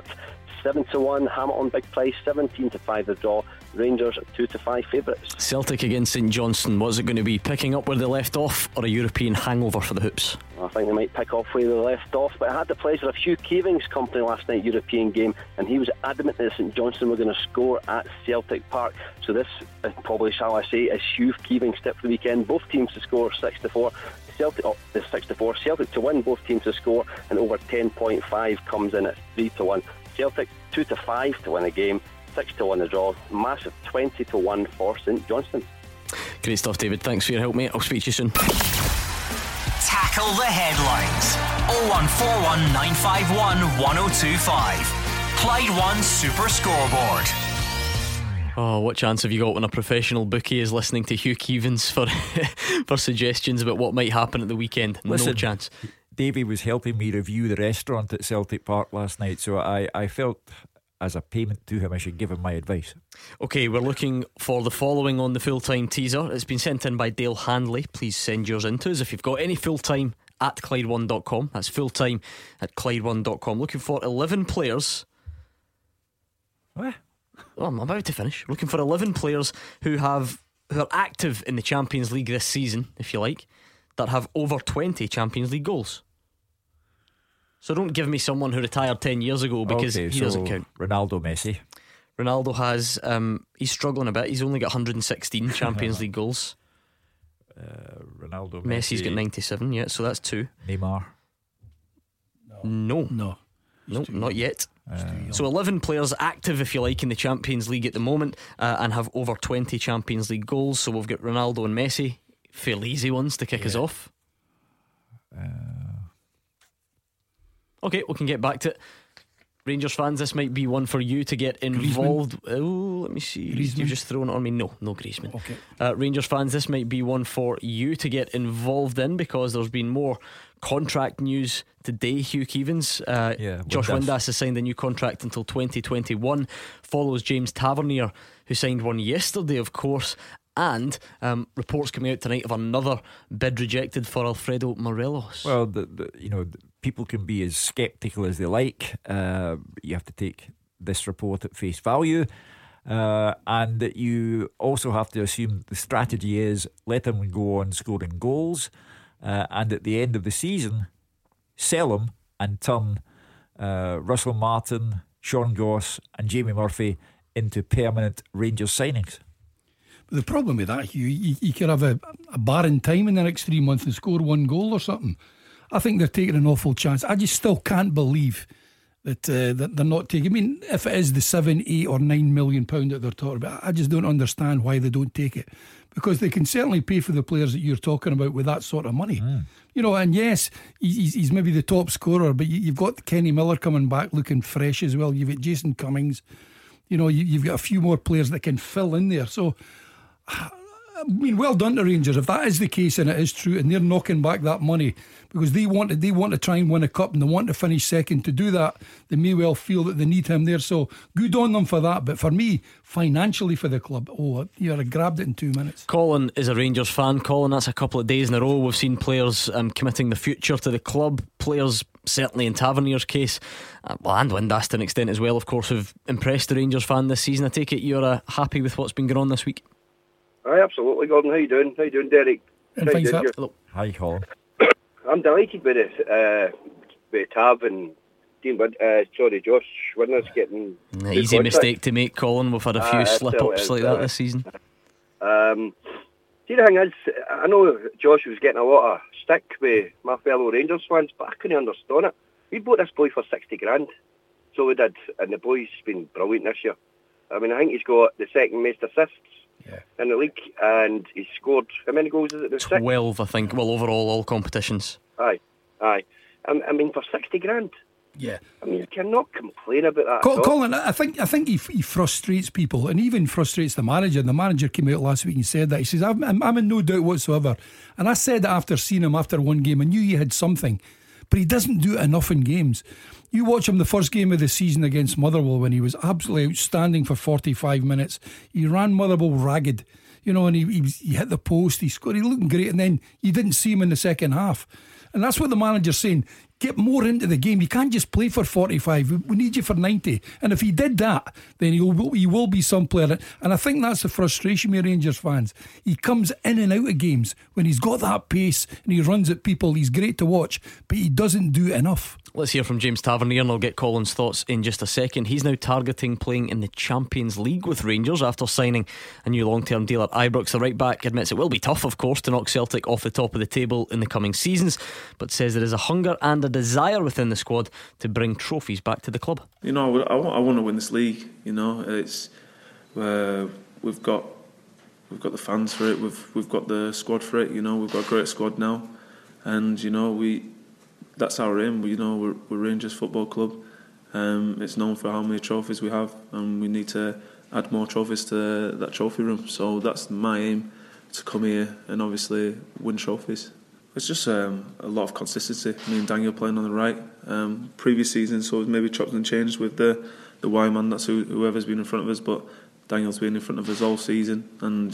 7-1 Hamilton, big price, 17-5 the draw. Rangers 2-5 favourites. Celtic against St Johnstone, what's it going to be? Picking up where they left off, or a European hangover for the Hoops? I think they might pick off where they left off, but I had the pleasure of Hugh Keeving's company last night, European game, and he was adamant that St Johnstone were going to score at Celtic Park. So this, probably shall I say, is Hugh Keeving's tip for the weekend. Both teams to score 6-4. Celtic, the 6-4. Celtic to win, both teams to score, and over 10.5 comes in at 3-1. Celtic 2-5 to win the game, 6-1 the draw, massive 20-1 for St Johnstone. Great stuff, David. Thanks for your help, mate. I'll speak to you soon. Tackle the headlines. 0141 951 1025. Clyde One Super Scoreboard. Oh, what chance have you got when a professional bookie is listening to Hugh Keevins for suggestions about what might happen at the weekend? Listen, no chance. Davey was helping me review the restaurant at Celtic Park last night, so I felt as a payment to him I should give him my advice. Okay, we're looking for the following on the full-time teaser. It's been sent in by Dale Handley. Please send yours in to us if you've got any full-time at Clyde1.com. That's full-time at Clyde1.com. Looking for 11 players. What? Oh, I'm about to finish. Looking for 11 players who are active in the Champions League this season, if you like, that have over 20 Champions League goals. So don't give me someone who retired 10 years ago, because he doesn't count. Ronaldo, Messi. Ronaldo has he's struggling a bit. He's only got 116 Champions League goals. Ronaldo, Messi's got 97. Yeah, so that's 2. Neymar. No, not yet. So 11 players active, if you like, in the Champions League at the moment, and have over 20 Champions League goals. So we've got Ronaldo and Messi, fairly easy ones to kick us off. Okay, we can get back to it. Rangers fans, this might be one for you to get involved. Oh, let me see. Griezmann? You've just thrown it on me. No Griezmann. Okay. Rangers fans, this might be one for you to get involved in, because there's been more contract news today. Hugh Keevins, Josh Windass has signed a new contract until 2021. Follows James Tavernier, who signed one yesterday, of course. And reports coming out tonight of another bid rejected for Alfredo Morelos. Well, people can be as sceptical as they like. You have to take this report at face value, and that you also have to assume the strategy is let him go on scoring goals, and at the end of the season sell him and turn Russell Martin, Sean Goss and Jamie Murphy into permanent Rangers signings. But the problem with that, Hugh, you could have a barren time in the next 3 months and score 1 goal or something. I think they're taking an awful chance. I just still can't believe that they're not taking. I mean, if it is the 7, 8 or 9 million pound that they're talking about, I just don't understand why they don't take it, because they can certainly pay for the players that you're talking about with that sort of money. And yes, he's maybe the top scorer, but you've got Kenny Miller coming back looking fresh as well. You've got Jason Cummings. You've got a few more players that can fill in there. So mean, well done to Rangers if that is the case and it is true, and they're knocking back that money because they want to try and win a cup and they want to finish second. To do that, they may well feel that they need him there. So good on them for that. But for me, financially for the club, you grabbed it in 2 minutes. Colin is a Rangers fan. Colin, that's a couple of days in a row we've seen players committing the future to the club. Players, certainly in Tavernier's case, and Windass to an extent as well, of course, have impressed the Rangers fan this season. I take it you're happy with what's been going on this week? Aye, absolutely, Gordon. How you doing, Derek? Hi, Colin. I'm delighted with it. With Tav and Josh Windass getting easy mistake to make, Colin. We've had a few slip-ups like that this season. See, the thing is, I know Josh was getting a lot of stick with my fellow Rangers fans, but I couldn't understand it. We bought this boy for 60 grand, so we did, and the boy's been brilliant this year. I mean, I think he's got the second most assists in the league, and he's scored, how many goals is it? 12, I think. Well, overall, all competitions. Aye. I mean, for 60 grand. Yeah. I mean, you cannot complain about that. Colin, I think he frustrates people, and even frustrates the manager. The manager came out last week and said that. He says, I'm in no doubt whatsoever. And I said that after seeing him after one game, I knew he had something, but he doesn't do it enough in games. You watch him the first game of the season against Motherwell when he was absolutely outstanding for 45 minutes. He ran Motherwell ragged, and he hit the post, he scored, he looked great, and then you didn't see him in the second half. And that's what the manager's saying. Get more into the game. You can't just play for 45. We need you for 90. And if he did that, then he will be some player. And I think that's the frustration with Rangers fans. He comes in and out of games when he's got that pace and he runs at people. He's great to watch, but he doesn't do it enough. Let's hear from James Tavernier and I'll get Colin's thoughts in just a second. He's now targeting playing in the Champions League with Rangers after signing a new long-term deal at Ibrox. The right back admits it will be tough, of course, to knock Celtic off the top of the table in the coming seasons, but says there is a hunger and a desire within the squad to bring trophies back to the club. I want to win this league. It's we've got the fans for it. We've got the squad for it. We've got a great squad now, and that's our aim. We're Rangers Football Club. It's known for how many trophies we have, and we need to add more trophies to that trophy room. So that's my aim, to come here and obviously win trophies. It's just a lot of consistency. Me and Daniel playing on the right. Previous season, so it maybe chopped and changed with the Y man. That's whoever's been in front of us. But Daniel's been in front of us all season, and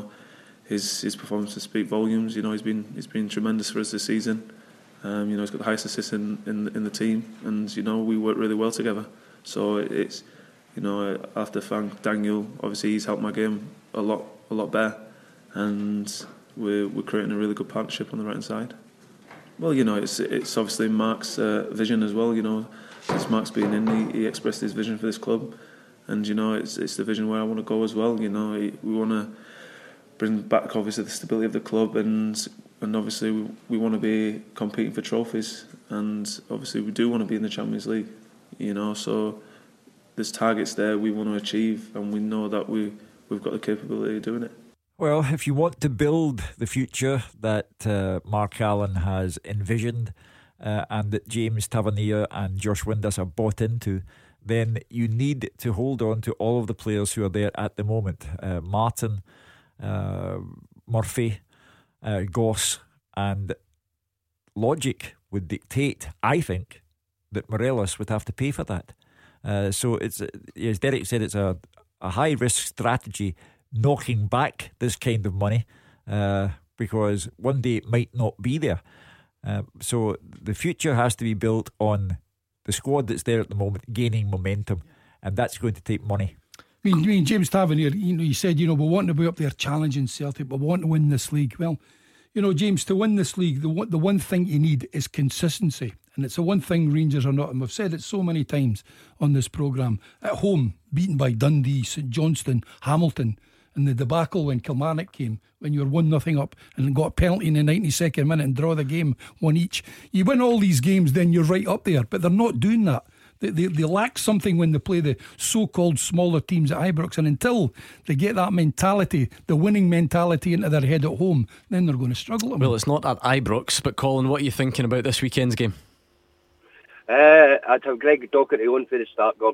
his performances speak volumes. He's been tremendous for us this season. He's got the highest assist in the team, and we work really well together. So it's I have to thank Daniel. Obviously, he's helped my game a lot better, and we're creating a really good partnership on the right hand side. Well, it's obviously Mark's vision as well. Since Mark's been in, he expressed his vision for this club, and it's the vision where I want to go as well. We want to bring back obviously the stability of the club, and obviously we want to be competing for trophies, and obviously we do want to be in the Champions League. So there's targets there we want to achieve, and we know that we've got the capability of doing it. Well, if you want to build the future that Mark Allen has envisioned and that James Tavernier and Josh Windass are bought into, then you need to hold on to all of the players who are there at the moment. Martin, Murphy, Goss, and logic would dictate, I think, that Morelos would have to pay for that. So it's, as Derek said, it's a high-risk strategy knocking back this kind of money because one day it might not be there. So the future has to be built on the squad that's there at the moment gaining momentum, and that's going to take money. I mean James Tavernier, he said, we want to be up there challenging Celtic, but we want to win this league. Well, James, to win this league, the one thing you need is consistency. And it's the one thing Rangers are not. And we've said it so many times on this programme. At home, beaten by Dundee, St Johnstone, Hamilton, and the debacle when Kilmarnock came, when you were 1-0 up and got a penalty in the 92nd minute and draw the game 1 each. You win all these games, then you're right up there. But they're not doing that. They lack something when they play the so-called smaller teams at Ibrox, and until they get that mentality, the winning mentality, into their head at home, then they're going to struggle. Well, it's not at Ibrox, but Colin, what are you thinking about this weekend's game? I'd have Greg Docherty on for the start, Gordon.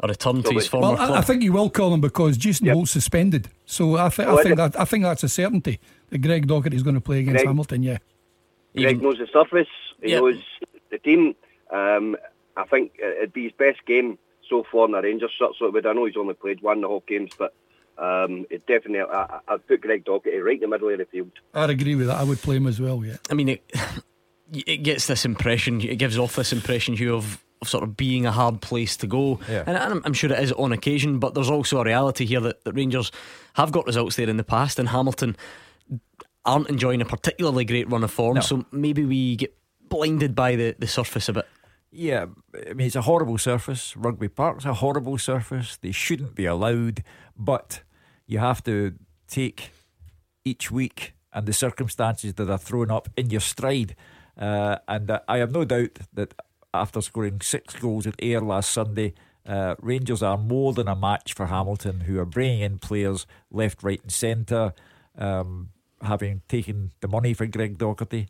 A return to his former club. I think he will, Colin, because Jason Holt's suspended. So I think that's a certainty that Greg Docherty is going to play against Hamilton. Yeah, Greg knows the surface. He knows the team. I think it'd be his best game so far in the Rangers shirt. So I know he's only played 1.5 games, but it definitely. I'd put Greg Docherty right in the middle of the field. I'd agree with that. I would play him as well. Yeah. I mean, it gets this impression. It gives off this impression, Hugh, of sort of being a hard place to go, and I'm sure it is on occasion, but there's also a reality here that Rangers have got results there in the past, and Hamilton aren't enjoying a particularly great run of form. So maybe we get blinded by the surface a bit. Yeah, I mean, it's a horrible surface. Rugby Park's a horrible surface. They shouldn't be allowed, but you have to take each week and the circumstances that are thrown up in your stride, and I have no doubt that after scoring 6 goals at Ayr last Sunday, Rangers are more than a match for Hamilton, who are bringing in players left, right and centre, having taken the money for Greg Docherty,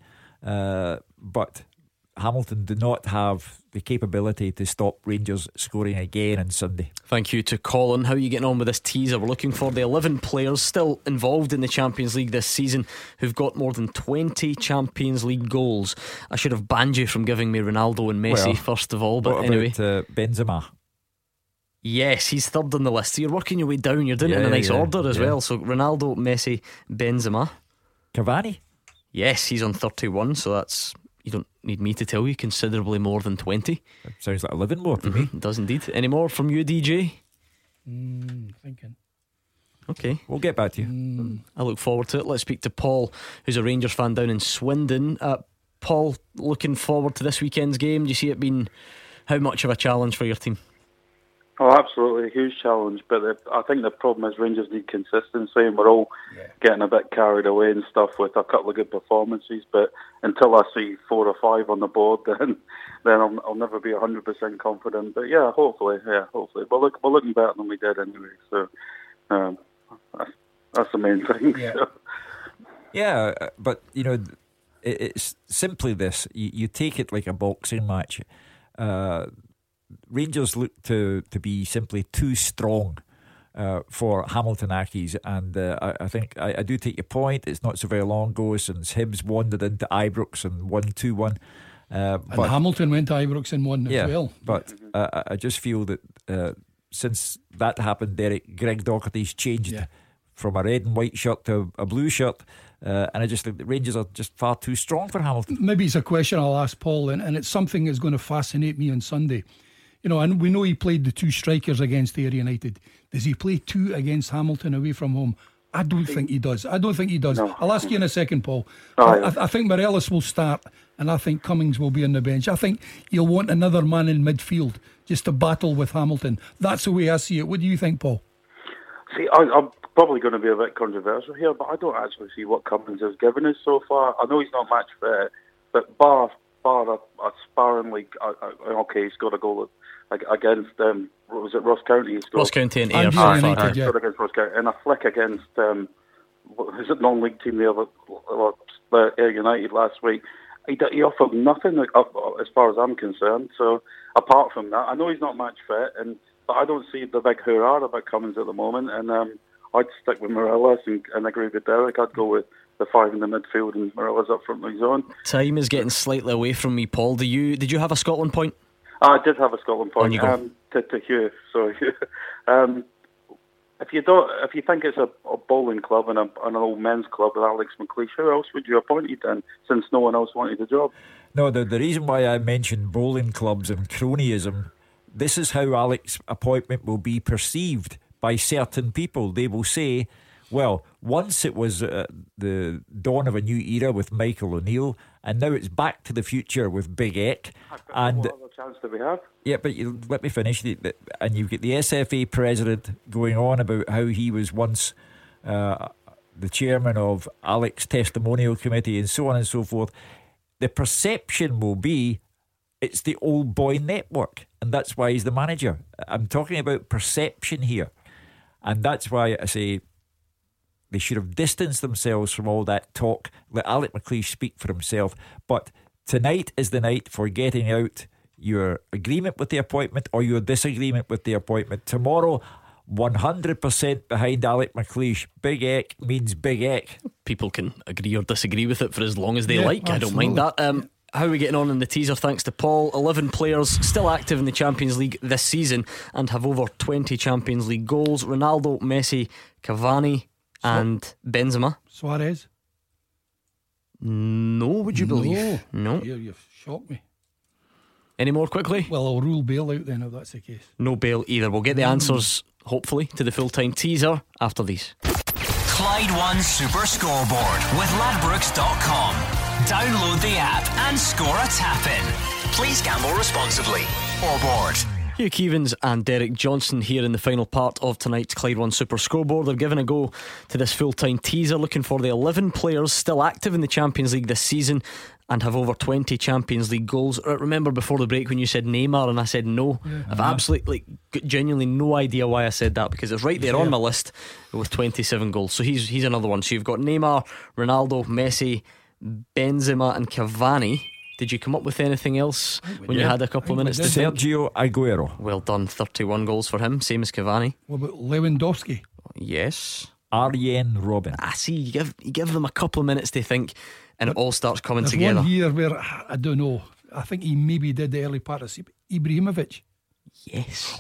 but Hamilton do not have the capability to stop Rangers scoring again on Sunday. Thank you to Colin. How are you getting on with this teaser? We're looking for the 11 players still involved in the Champions League this season who've got more than 20 Champions League goals. I should have banned you from giving me Ronaldo and Messi first of all, but what anyway. About Benzema? Yes, he's third on the list. So you're working your way down. You're doing it in a nice order as well. So Ronaldo, Messi, Benzema. Cavani? Yes, he's on 31. So that's, you don't need me to tell you, considerably more than 20. That sounds like 11 more to me. It does indeed. Any more from you, DJ? Thinking. Okay, we'll get back to you. I look forward to it. Let's speak to Paul, who's a Rangers fan down in Swindon. Paul, looking forward to this weekend's game. Do you see it being how much of a challenge for your team? Oh, absolutely, a huge challenge. But I think the problem is Rangers need consistency, and we're all getting a bit carried away and stuff with a couple of good performances. But until I see 4 or 5 on the board, then I'll never be 100% confident. But yeah, hopefully. We're looking better than we did anyway. So that's the main thing. Yeah, but you know, it's simply this: you take it like a boxing match. Rangers look to be simply too strong for Hamilton Accies, and I think I do take your point. It's not so very long ago since Hibs wandered into Ibrox and won 2-1. And Hamilton went to Ibrox and won as well. But I just feel that since that happened, Greg Docherty's changed from a red and white shirt to a blue shirt, and I just think the Rangers are just far too strong for Hamilton. Maybe it's a question I'll ask Paul, and it's something that's going to fascinate me on Sunday. You know, and we know he played the 2 strikers against Ayr United. Does he play 2 against Hamilton away from home? I don't think he does. No. I'll ask you in a second, Paul. I think Morelos will start, and I think Cummings will be on the bench. I think you'll want another man in midfield just to battle with Hamilton. That's the way I see it. What do you think, Paul? See, I'm probably going to be a bit controversial here, but I don't actually see what Cummings has given us so far. I know he's not match fit, but bar a sparring league. Okay, he's got a goal against what was it, Ross County? Ross County and Ayr. Against Ross County, and a flick against is it non-league team there? Ayr United last week. He offered nothing as far as I'm concerned. So apart from that, I know he's not match fit, but I don't see the big hurrah about Cummings at the moment. And I'd stick with Morelos and agree with Derek. I'd go with the 5 in the midfield and Morelos up front of his own. Time is getting slightly away from me, Paul. Did you have a Scotland point? I did have a Scotland point. To Hugh. Sorry. If you think it's a bowling club and an old men's club with Alex McLeish, who else would you appoint then, since no one else wanted the job? No, the reason why I mentioned bowling clubs and cronyism, this is how Alex's appointment will be perceived by certain people. They will say, well, once it was the dawn of a new era with Michael O'Neill, and now it's back to the future with Big Eck. And what other chance do we have? Yeah, but let me finish. And you've got the SFA president going on about how he was once the chairman of Alex's testimonial committee and so on and so forth. The perception will be it's the old boy network, and that's why he's the manager. I'm talking about perception here, and that's why I say they should have distanced themselves from all that talk. Let Alec McLeish speak for himself. But tonight is the night for getting out your agreement with the appointment or your disagreement with the appointment. Tomorrow, 100% behind Alec McLeish. Big Ek means Big Ek. People can agree or disagree with it for as long as they like. Absolutely. I don't mind that. How are we getting on in the teaser? Thanks to Paul. 11 players still active in the Champions League this season and have over 20 Champions League goals. Ronaldo, Messi, Cavani and Benzema. Suarez? No, would you believe? No. You've shocked me. Any more quickly? Well, I'll rule Bale out then if that's the case. No Bale either. We'll get the answers, hopefully, to the full-time teaser after these. Clyde One Super Scoreboard with Ladbrokes.com. Download the app and score a tap-in. Please gamble responsibly. Scoreboard. Hugh Keevins and Derek Johnson here in the final part of tonight's Clyde One Super Scoreboard. They're giving a go to this full-time teaser, looking for the 11 players still active in the Champions League this season and have over 20 Champions League goals. Remember before the break when you said Neymar and I said no? Yeah. I've absolutely, genuinely no idea why I said that, because it's right there on my list with 27 goals. So he's another one. So you've got Neymar, Ronaldo, Messi, Benzema and Cavani. Did you come up with anything else when you had a couple of minutes to think? Sergio Aguero. Well done, 31 goals for him, same as Cavani. What about Lewandowski? Yes. Arjen Robben. See, you give them a couple of minutes to think and it all starts coming together. One here where I don't know, I think he maybe did the early part of Ibrahimovic. Yes.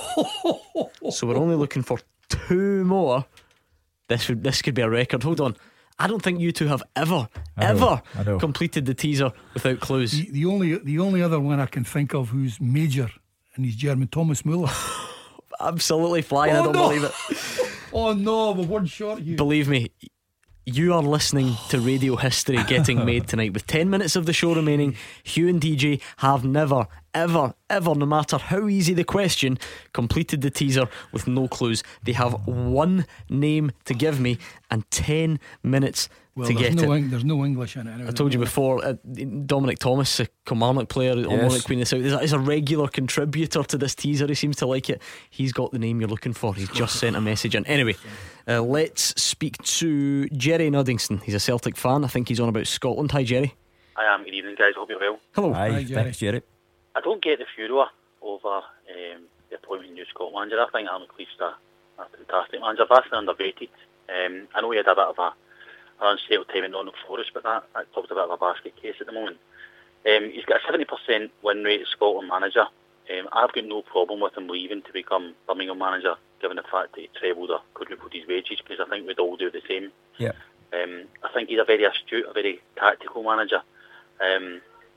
So we're only looking for 2 more. This could be a record. Hold on. I don't think you two have ever completed the teaser without clues. The only other one I can think of who's major, and he's German, Thomas Müller. Absolutely flying. I don't believe it. Oh no, we're one short. Believe me, you are listening to radio history getting made tonight. With 10 minutes of the show remaining, Hugh and DJ have never, ever, no matter how easy the question, completed the teaser with no clues. They have one name to give me and 10 minutes to get it. There's no English in it anyway. I told you before, Dominic Thomas, a Kilmarnock player, Kilmarnock Queen of the South, is a regular contributor to this teaser. He seems to like it. He's got the name you're looking for. He's just sent a message in. Anyway, let's speak to Jerry Nuddingston. He's a Celtic fan. I think he's on about Scotland. Hi Jerry. Hi, good evening guys, hope you're well. Hello. Hi Jerry. Thanks Jerry. I don't get the furor over the appointment of new Scotland manager. I think Alan McLeish's a fantastic manager, vastly underrated. I know he had a bit of a unsettled time at Nottingham Forest, but that's probably a bit of a basket case at the moment. He's got a 70% win rate as Scotland manager. I've got no problem with him leaving to become Birmingham manager, given the fact that he trebled or quadrupled his wages, because I think we'd all do the same. Yeah. I think he's a very astute, a very tactical manager, and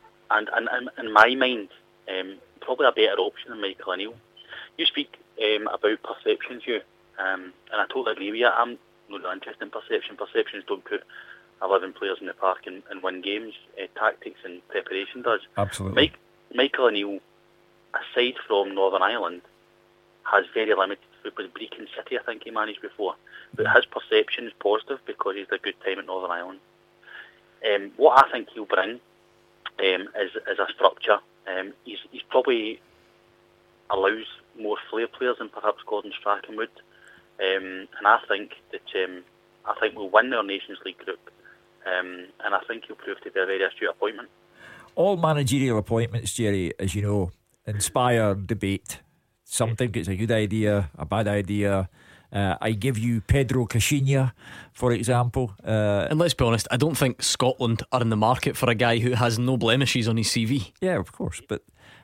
in my mind, probably a better option than Michael O'Neill. You speak about perceptions, Hugh, and I totally agree with you. I'm not really interested in perception. Perceptions don't put 11 players in the park and win games. Tactics and preparation does. Absolutely. Michael O'Neill, aside from Northern Ireland, has very limited football. Brecon City, I think he managed before, but his perception is positive because he's had a good time at Northern Ireland. What I think he'll bring is a structure. He's probably allows more flair players than perhaps Gordon Strachan would, and I think that we'll win our Nations League group, and I think he'll prove to be a very astute appointment. All managerial appointments, Jerry, as you know, inspire debate. Some think it's a good idea, a bad idea. I give you Pedro Caixinha, for example. And let's be honest, I don't think Scotland are in the market for a guy who has no blemishes on his CV. Yeah, of course. But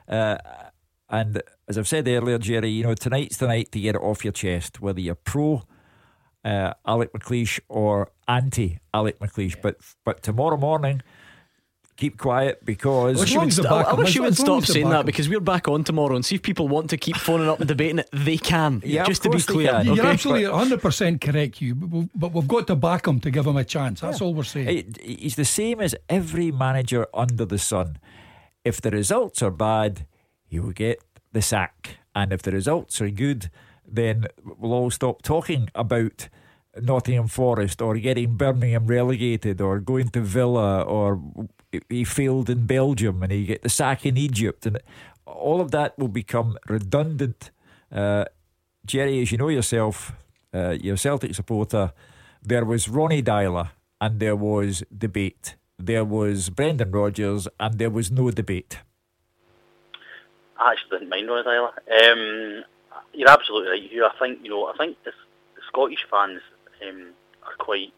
and as I've said earlier, Jerry, you know, tonight's the night to get it off your chest, whether you're pro Alec McLeish or anti Alec McLeish. Yeah. But tomorrow morning, keep quiet, because I wish you would stop saying that, because we're back on tomorrow, and see if people want to keep phoning up and debating it, they can. Yeah, just to be clear. You're absolutely 100% correct, Hugh, but we've got to back him to give him a chance. That's all we're saying. He's the same as every manager under the sun. If the results are bad, he will get the sack, and if the results are good, then we'll all stop talking about Nottingham Forest or getting Birmingham relegated or going to Villa, or he failed in Belgium and he get the sack in Egypt, and all of that will become redundant. Jerry, as you know yourself, you're a Celtic supporter. There was Ronnie Dyler and there was debate. There was Brendan Rodgers and there was no debate. I actually didn't mind Ronnie Deila. You're absolutely right, Hugh. I think the Scottish fans are quite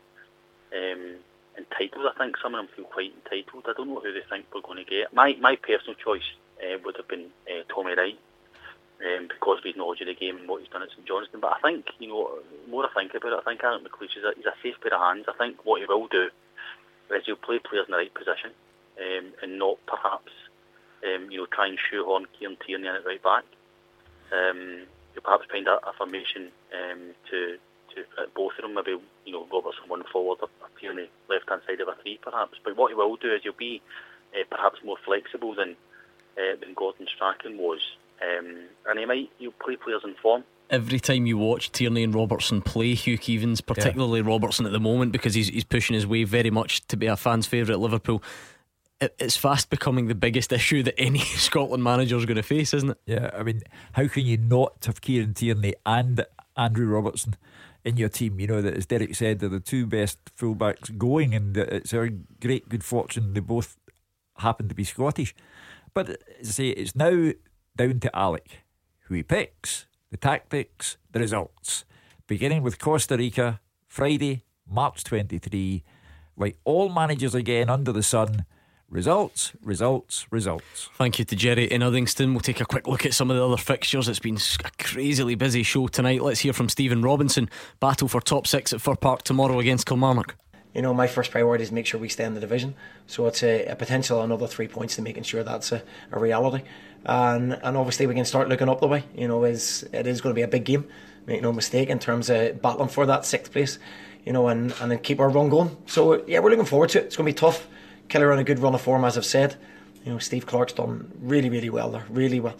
entitled. I think some of them feel quite entitled. I don't know who they think we're going to get. My personal choice would have been Tommy Wright, because of his knowledge of the game and what he's done at St Johnstone. But I think, the more I think about it, I think Alec McLeish is a safe pair of hands. I think what he will do is he'll play players in the right position, and not perhaps try and shoehorn Kieran Tierney in at right back. You'll perhaps find a formation to both of them. Maybe Robertson one forward, or Tierney left hand side of a three, perhaps. But what he will do is he'll be perhaps more flexible than Gordon Strachan was, and he'll play players in form. Every time you watch Tierney and Robertson play, Hugh Keevins, particularly Robertson at the moment, because he's pushing his way very much to be a fan's favourite at Liverpool, it's fast becoming the biggest issue that any Scotland manager is going to face, isn't it? Yeah, I mean, how can you not have Kieran Tierney and Andrew Robertson in your team? That, as Derek said, they're the two best fullbacks going, and it's our great good fortune they both happen to be Scottish. But as I say, it's now down to Alec, who he picks, the tactics, the results. Beginning with Costa Rica, Friday, March 23. Like all managers again under the sun, results. Thank you to Jerry in Uddingston. We'll take a quick look at some of the other fixtures. It's been a crazily busy show tonight. Let's hear from Stephen Robinson. Battle for top 6 at Fir Park tomorrow against Kilmarnock. My first priority is make sure we stay in the division. So it's a potential another 3 points to making sure that's a reality. And obviously we can start looking up the way. It is going to be a big game, make no mistake, in terms of battling for that 6th place. And then keep our run going. So yeah, we're looking forward to it. It's going to be tough. Killer on a good run of form, as I've said. Steve Clark's done really, really well there, really well.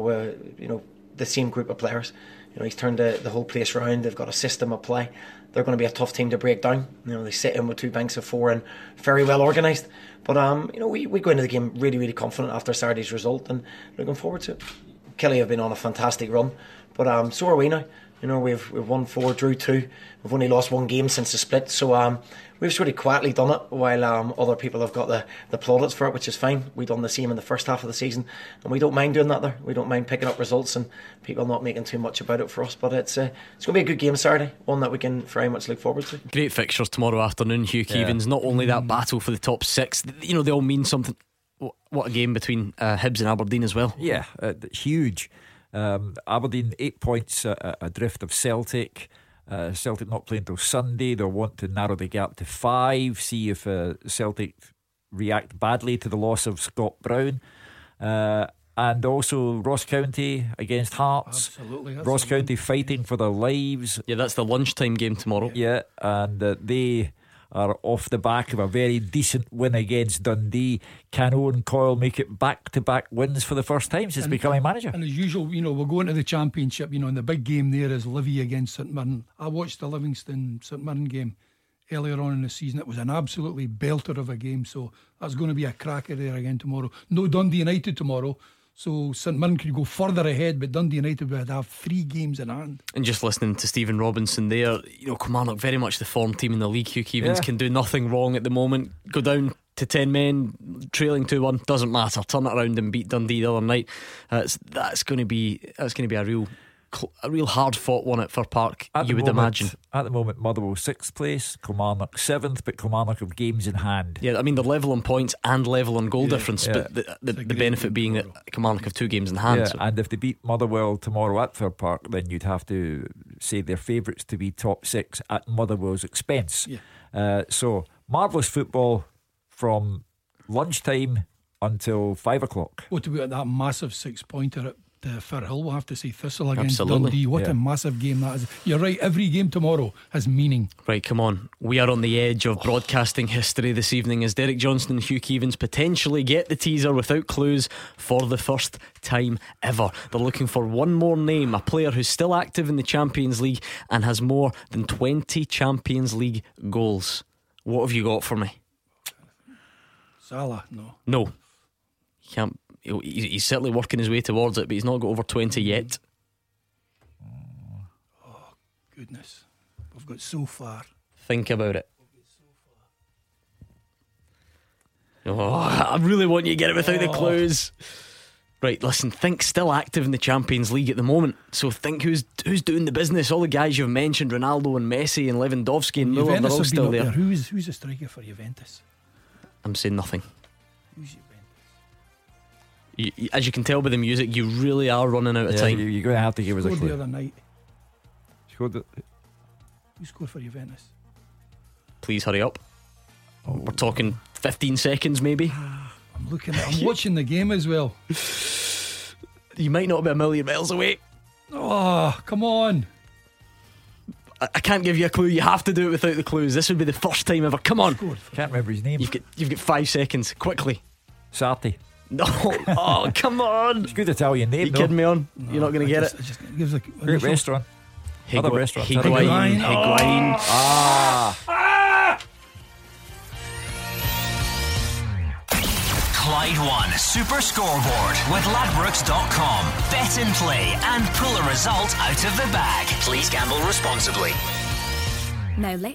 The same group of players. He's turned the whole place around. They've got a system of play. They're going to be a tough team to break down. They sit in with 2 banks of 4 and very well organised. But we go into the game really, really confident after Saturday's result and looking forward to it. Kelly have been on a fantastic run, but so are we now. We've won 4, drew 2. We've only lost 1 game since the split, so we've sort of quietly done it while other people have got the plaudits for it, which is fine. We've done the same in the first half of the season, and we don't mind doing that there. We don't mind picking up results and people not making too much about it for us. But it's going to be a good game Saturday, one that we can very much look forward to. Great fixtures tomorrow afternoon, Hugh Keevins. Not only that battle for the top 6, they all mean something. What a game between Hibs and Aberdeen as well. Yeah, huge. Aberdeen 8 points adrift of Celtic. Celtic not playing till Sunday. They'll want to narrow the gap to 5. See if Celtic react badly to the loss of Scott Brown. And also Ross County against Hearts. Absolutely. Ross County fighting for their lives. Yeah, that's the lunchtime game tomorrow. Yeah, and they are off the back of a very decent win against Dundee. Can Owen Coyle make it back-to-back wins for the first time since becoming manager? And as usual, we'll go into the Championship, and the big game there is Livy against St Mirren. I watched the Livingston St Mirren game earlier on in the season. It was an absolutely belter of a game, so that's going to be a cracker there again tomorrow. No Dundee United tomorrow, so St Mirren could go further ahead, but Dundee United would have 3 games in hand. And just listening to Stephen Robinson there, Kilmarnock very much the form team in the league. Hugh Keevins can do nothing wrong at the moment. Go down to 10 men, trailing 2-1, doesn't matter. Turn it around and beat Dundee the other night. That's going to be a real hard fought one at Fir Park, you would imagine. At the moment, Motherwell 6th place, Kilmarnock 7th, but Kilmarnock have games in hand. Yeah, I mean they're level on points and level on goal difference, but the benefit being that Kilmarnock have 2 games in hand. Yeah, so. And if they beat Motherwell tomorrow at Fir Park, then you'd have to say they're favourites to be top 6 at Motherwell's expense. So marvellous football from lunchtime until 5 o'clock. What about that massive 6-pointer at Firhill? We'll have to say Thistle against Dundee. What a massive game that is. You're right, every game tomorrow has meaning. Right, come on. We are on the edge of broadcasting history this evening as Derek Johnston and Hugh Keevins potentially get the teaser without clues for the first time ever. They're looking for one more name, a player who's still active in the Champions League and has more than 20 Champions League goals. What have you got for me? Salah? No. He can't. He's certainly working his way towards it, but he's not got over 20 yet. Oh goodness, we've got so far. Think about it. I really want you to get it without the clues. Right, listen, think still active in the Champions League at the moment. So think who's doing the business. All the guys you've mentioned, Ronaldo and Messi and Lewandowski and Müller, they're all still there. Who's the striker for Juventus? I'm saying nothing. Who's As you can tell by the music, you really are running out of time. You're going to have to give us a clue. The other night. Who scored for Juventus? Please hurry up. We're talking 15 seconds maybe. I'm watching the game as well. You might not be a million miles away. Oh, come on. I can't give you a clue. You have to do it without the clues. This would be the first time ever. Come on. Can't remember his name. You've got 5 seconds. Quickly. Sarti. No. Oh, come on. It's good to tell your name. You kidding me on? No, you're not going to get it. Great restaurant. Other restaurant. Higuain. Clyde One Super Scoreboard with Ladbrokes.com. Bet and play and pull a result out of the bag. Please gamble responsibly. Now let's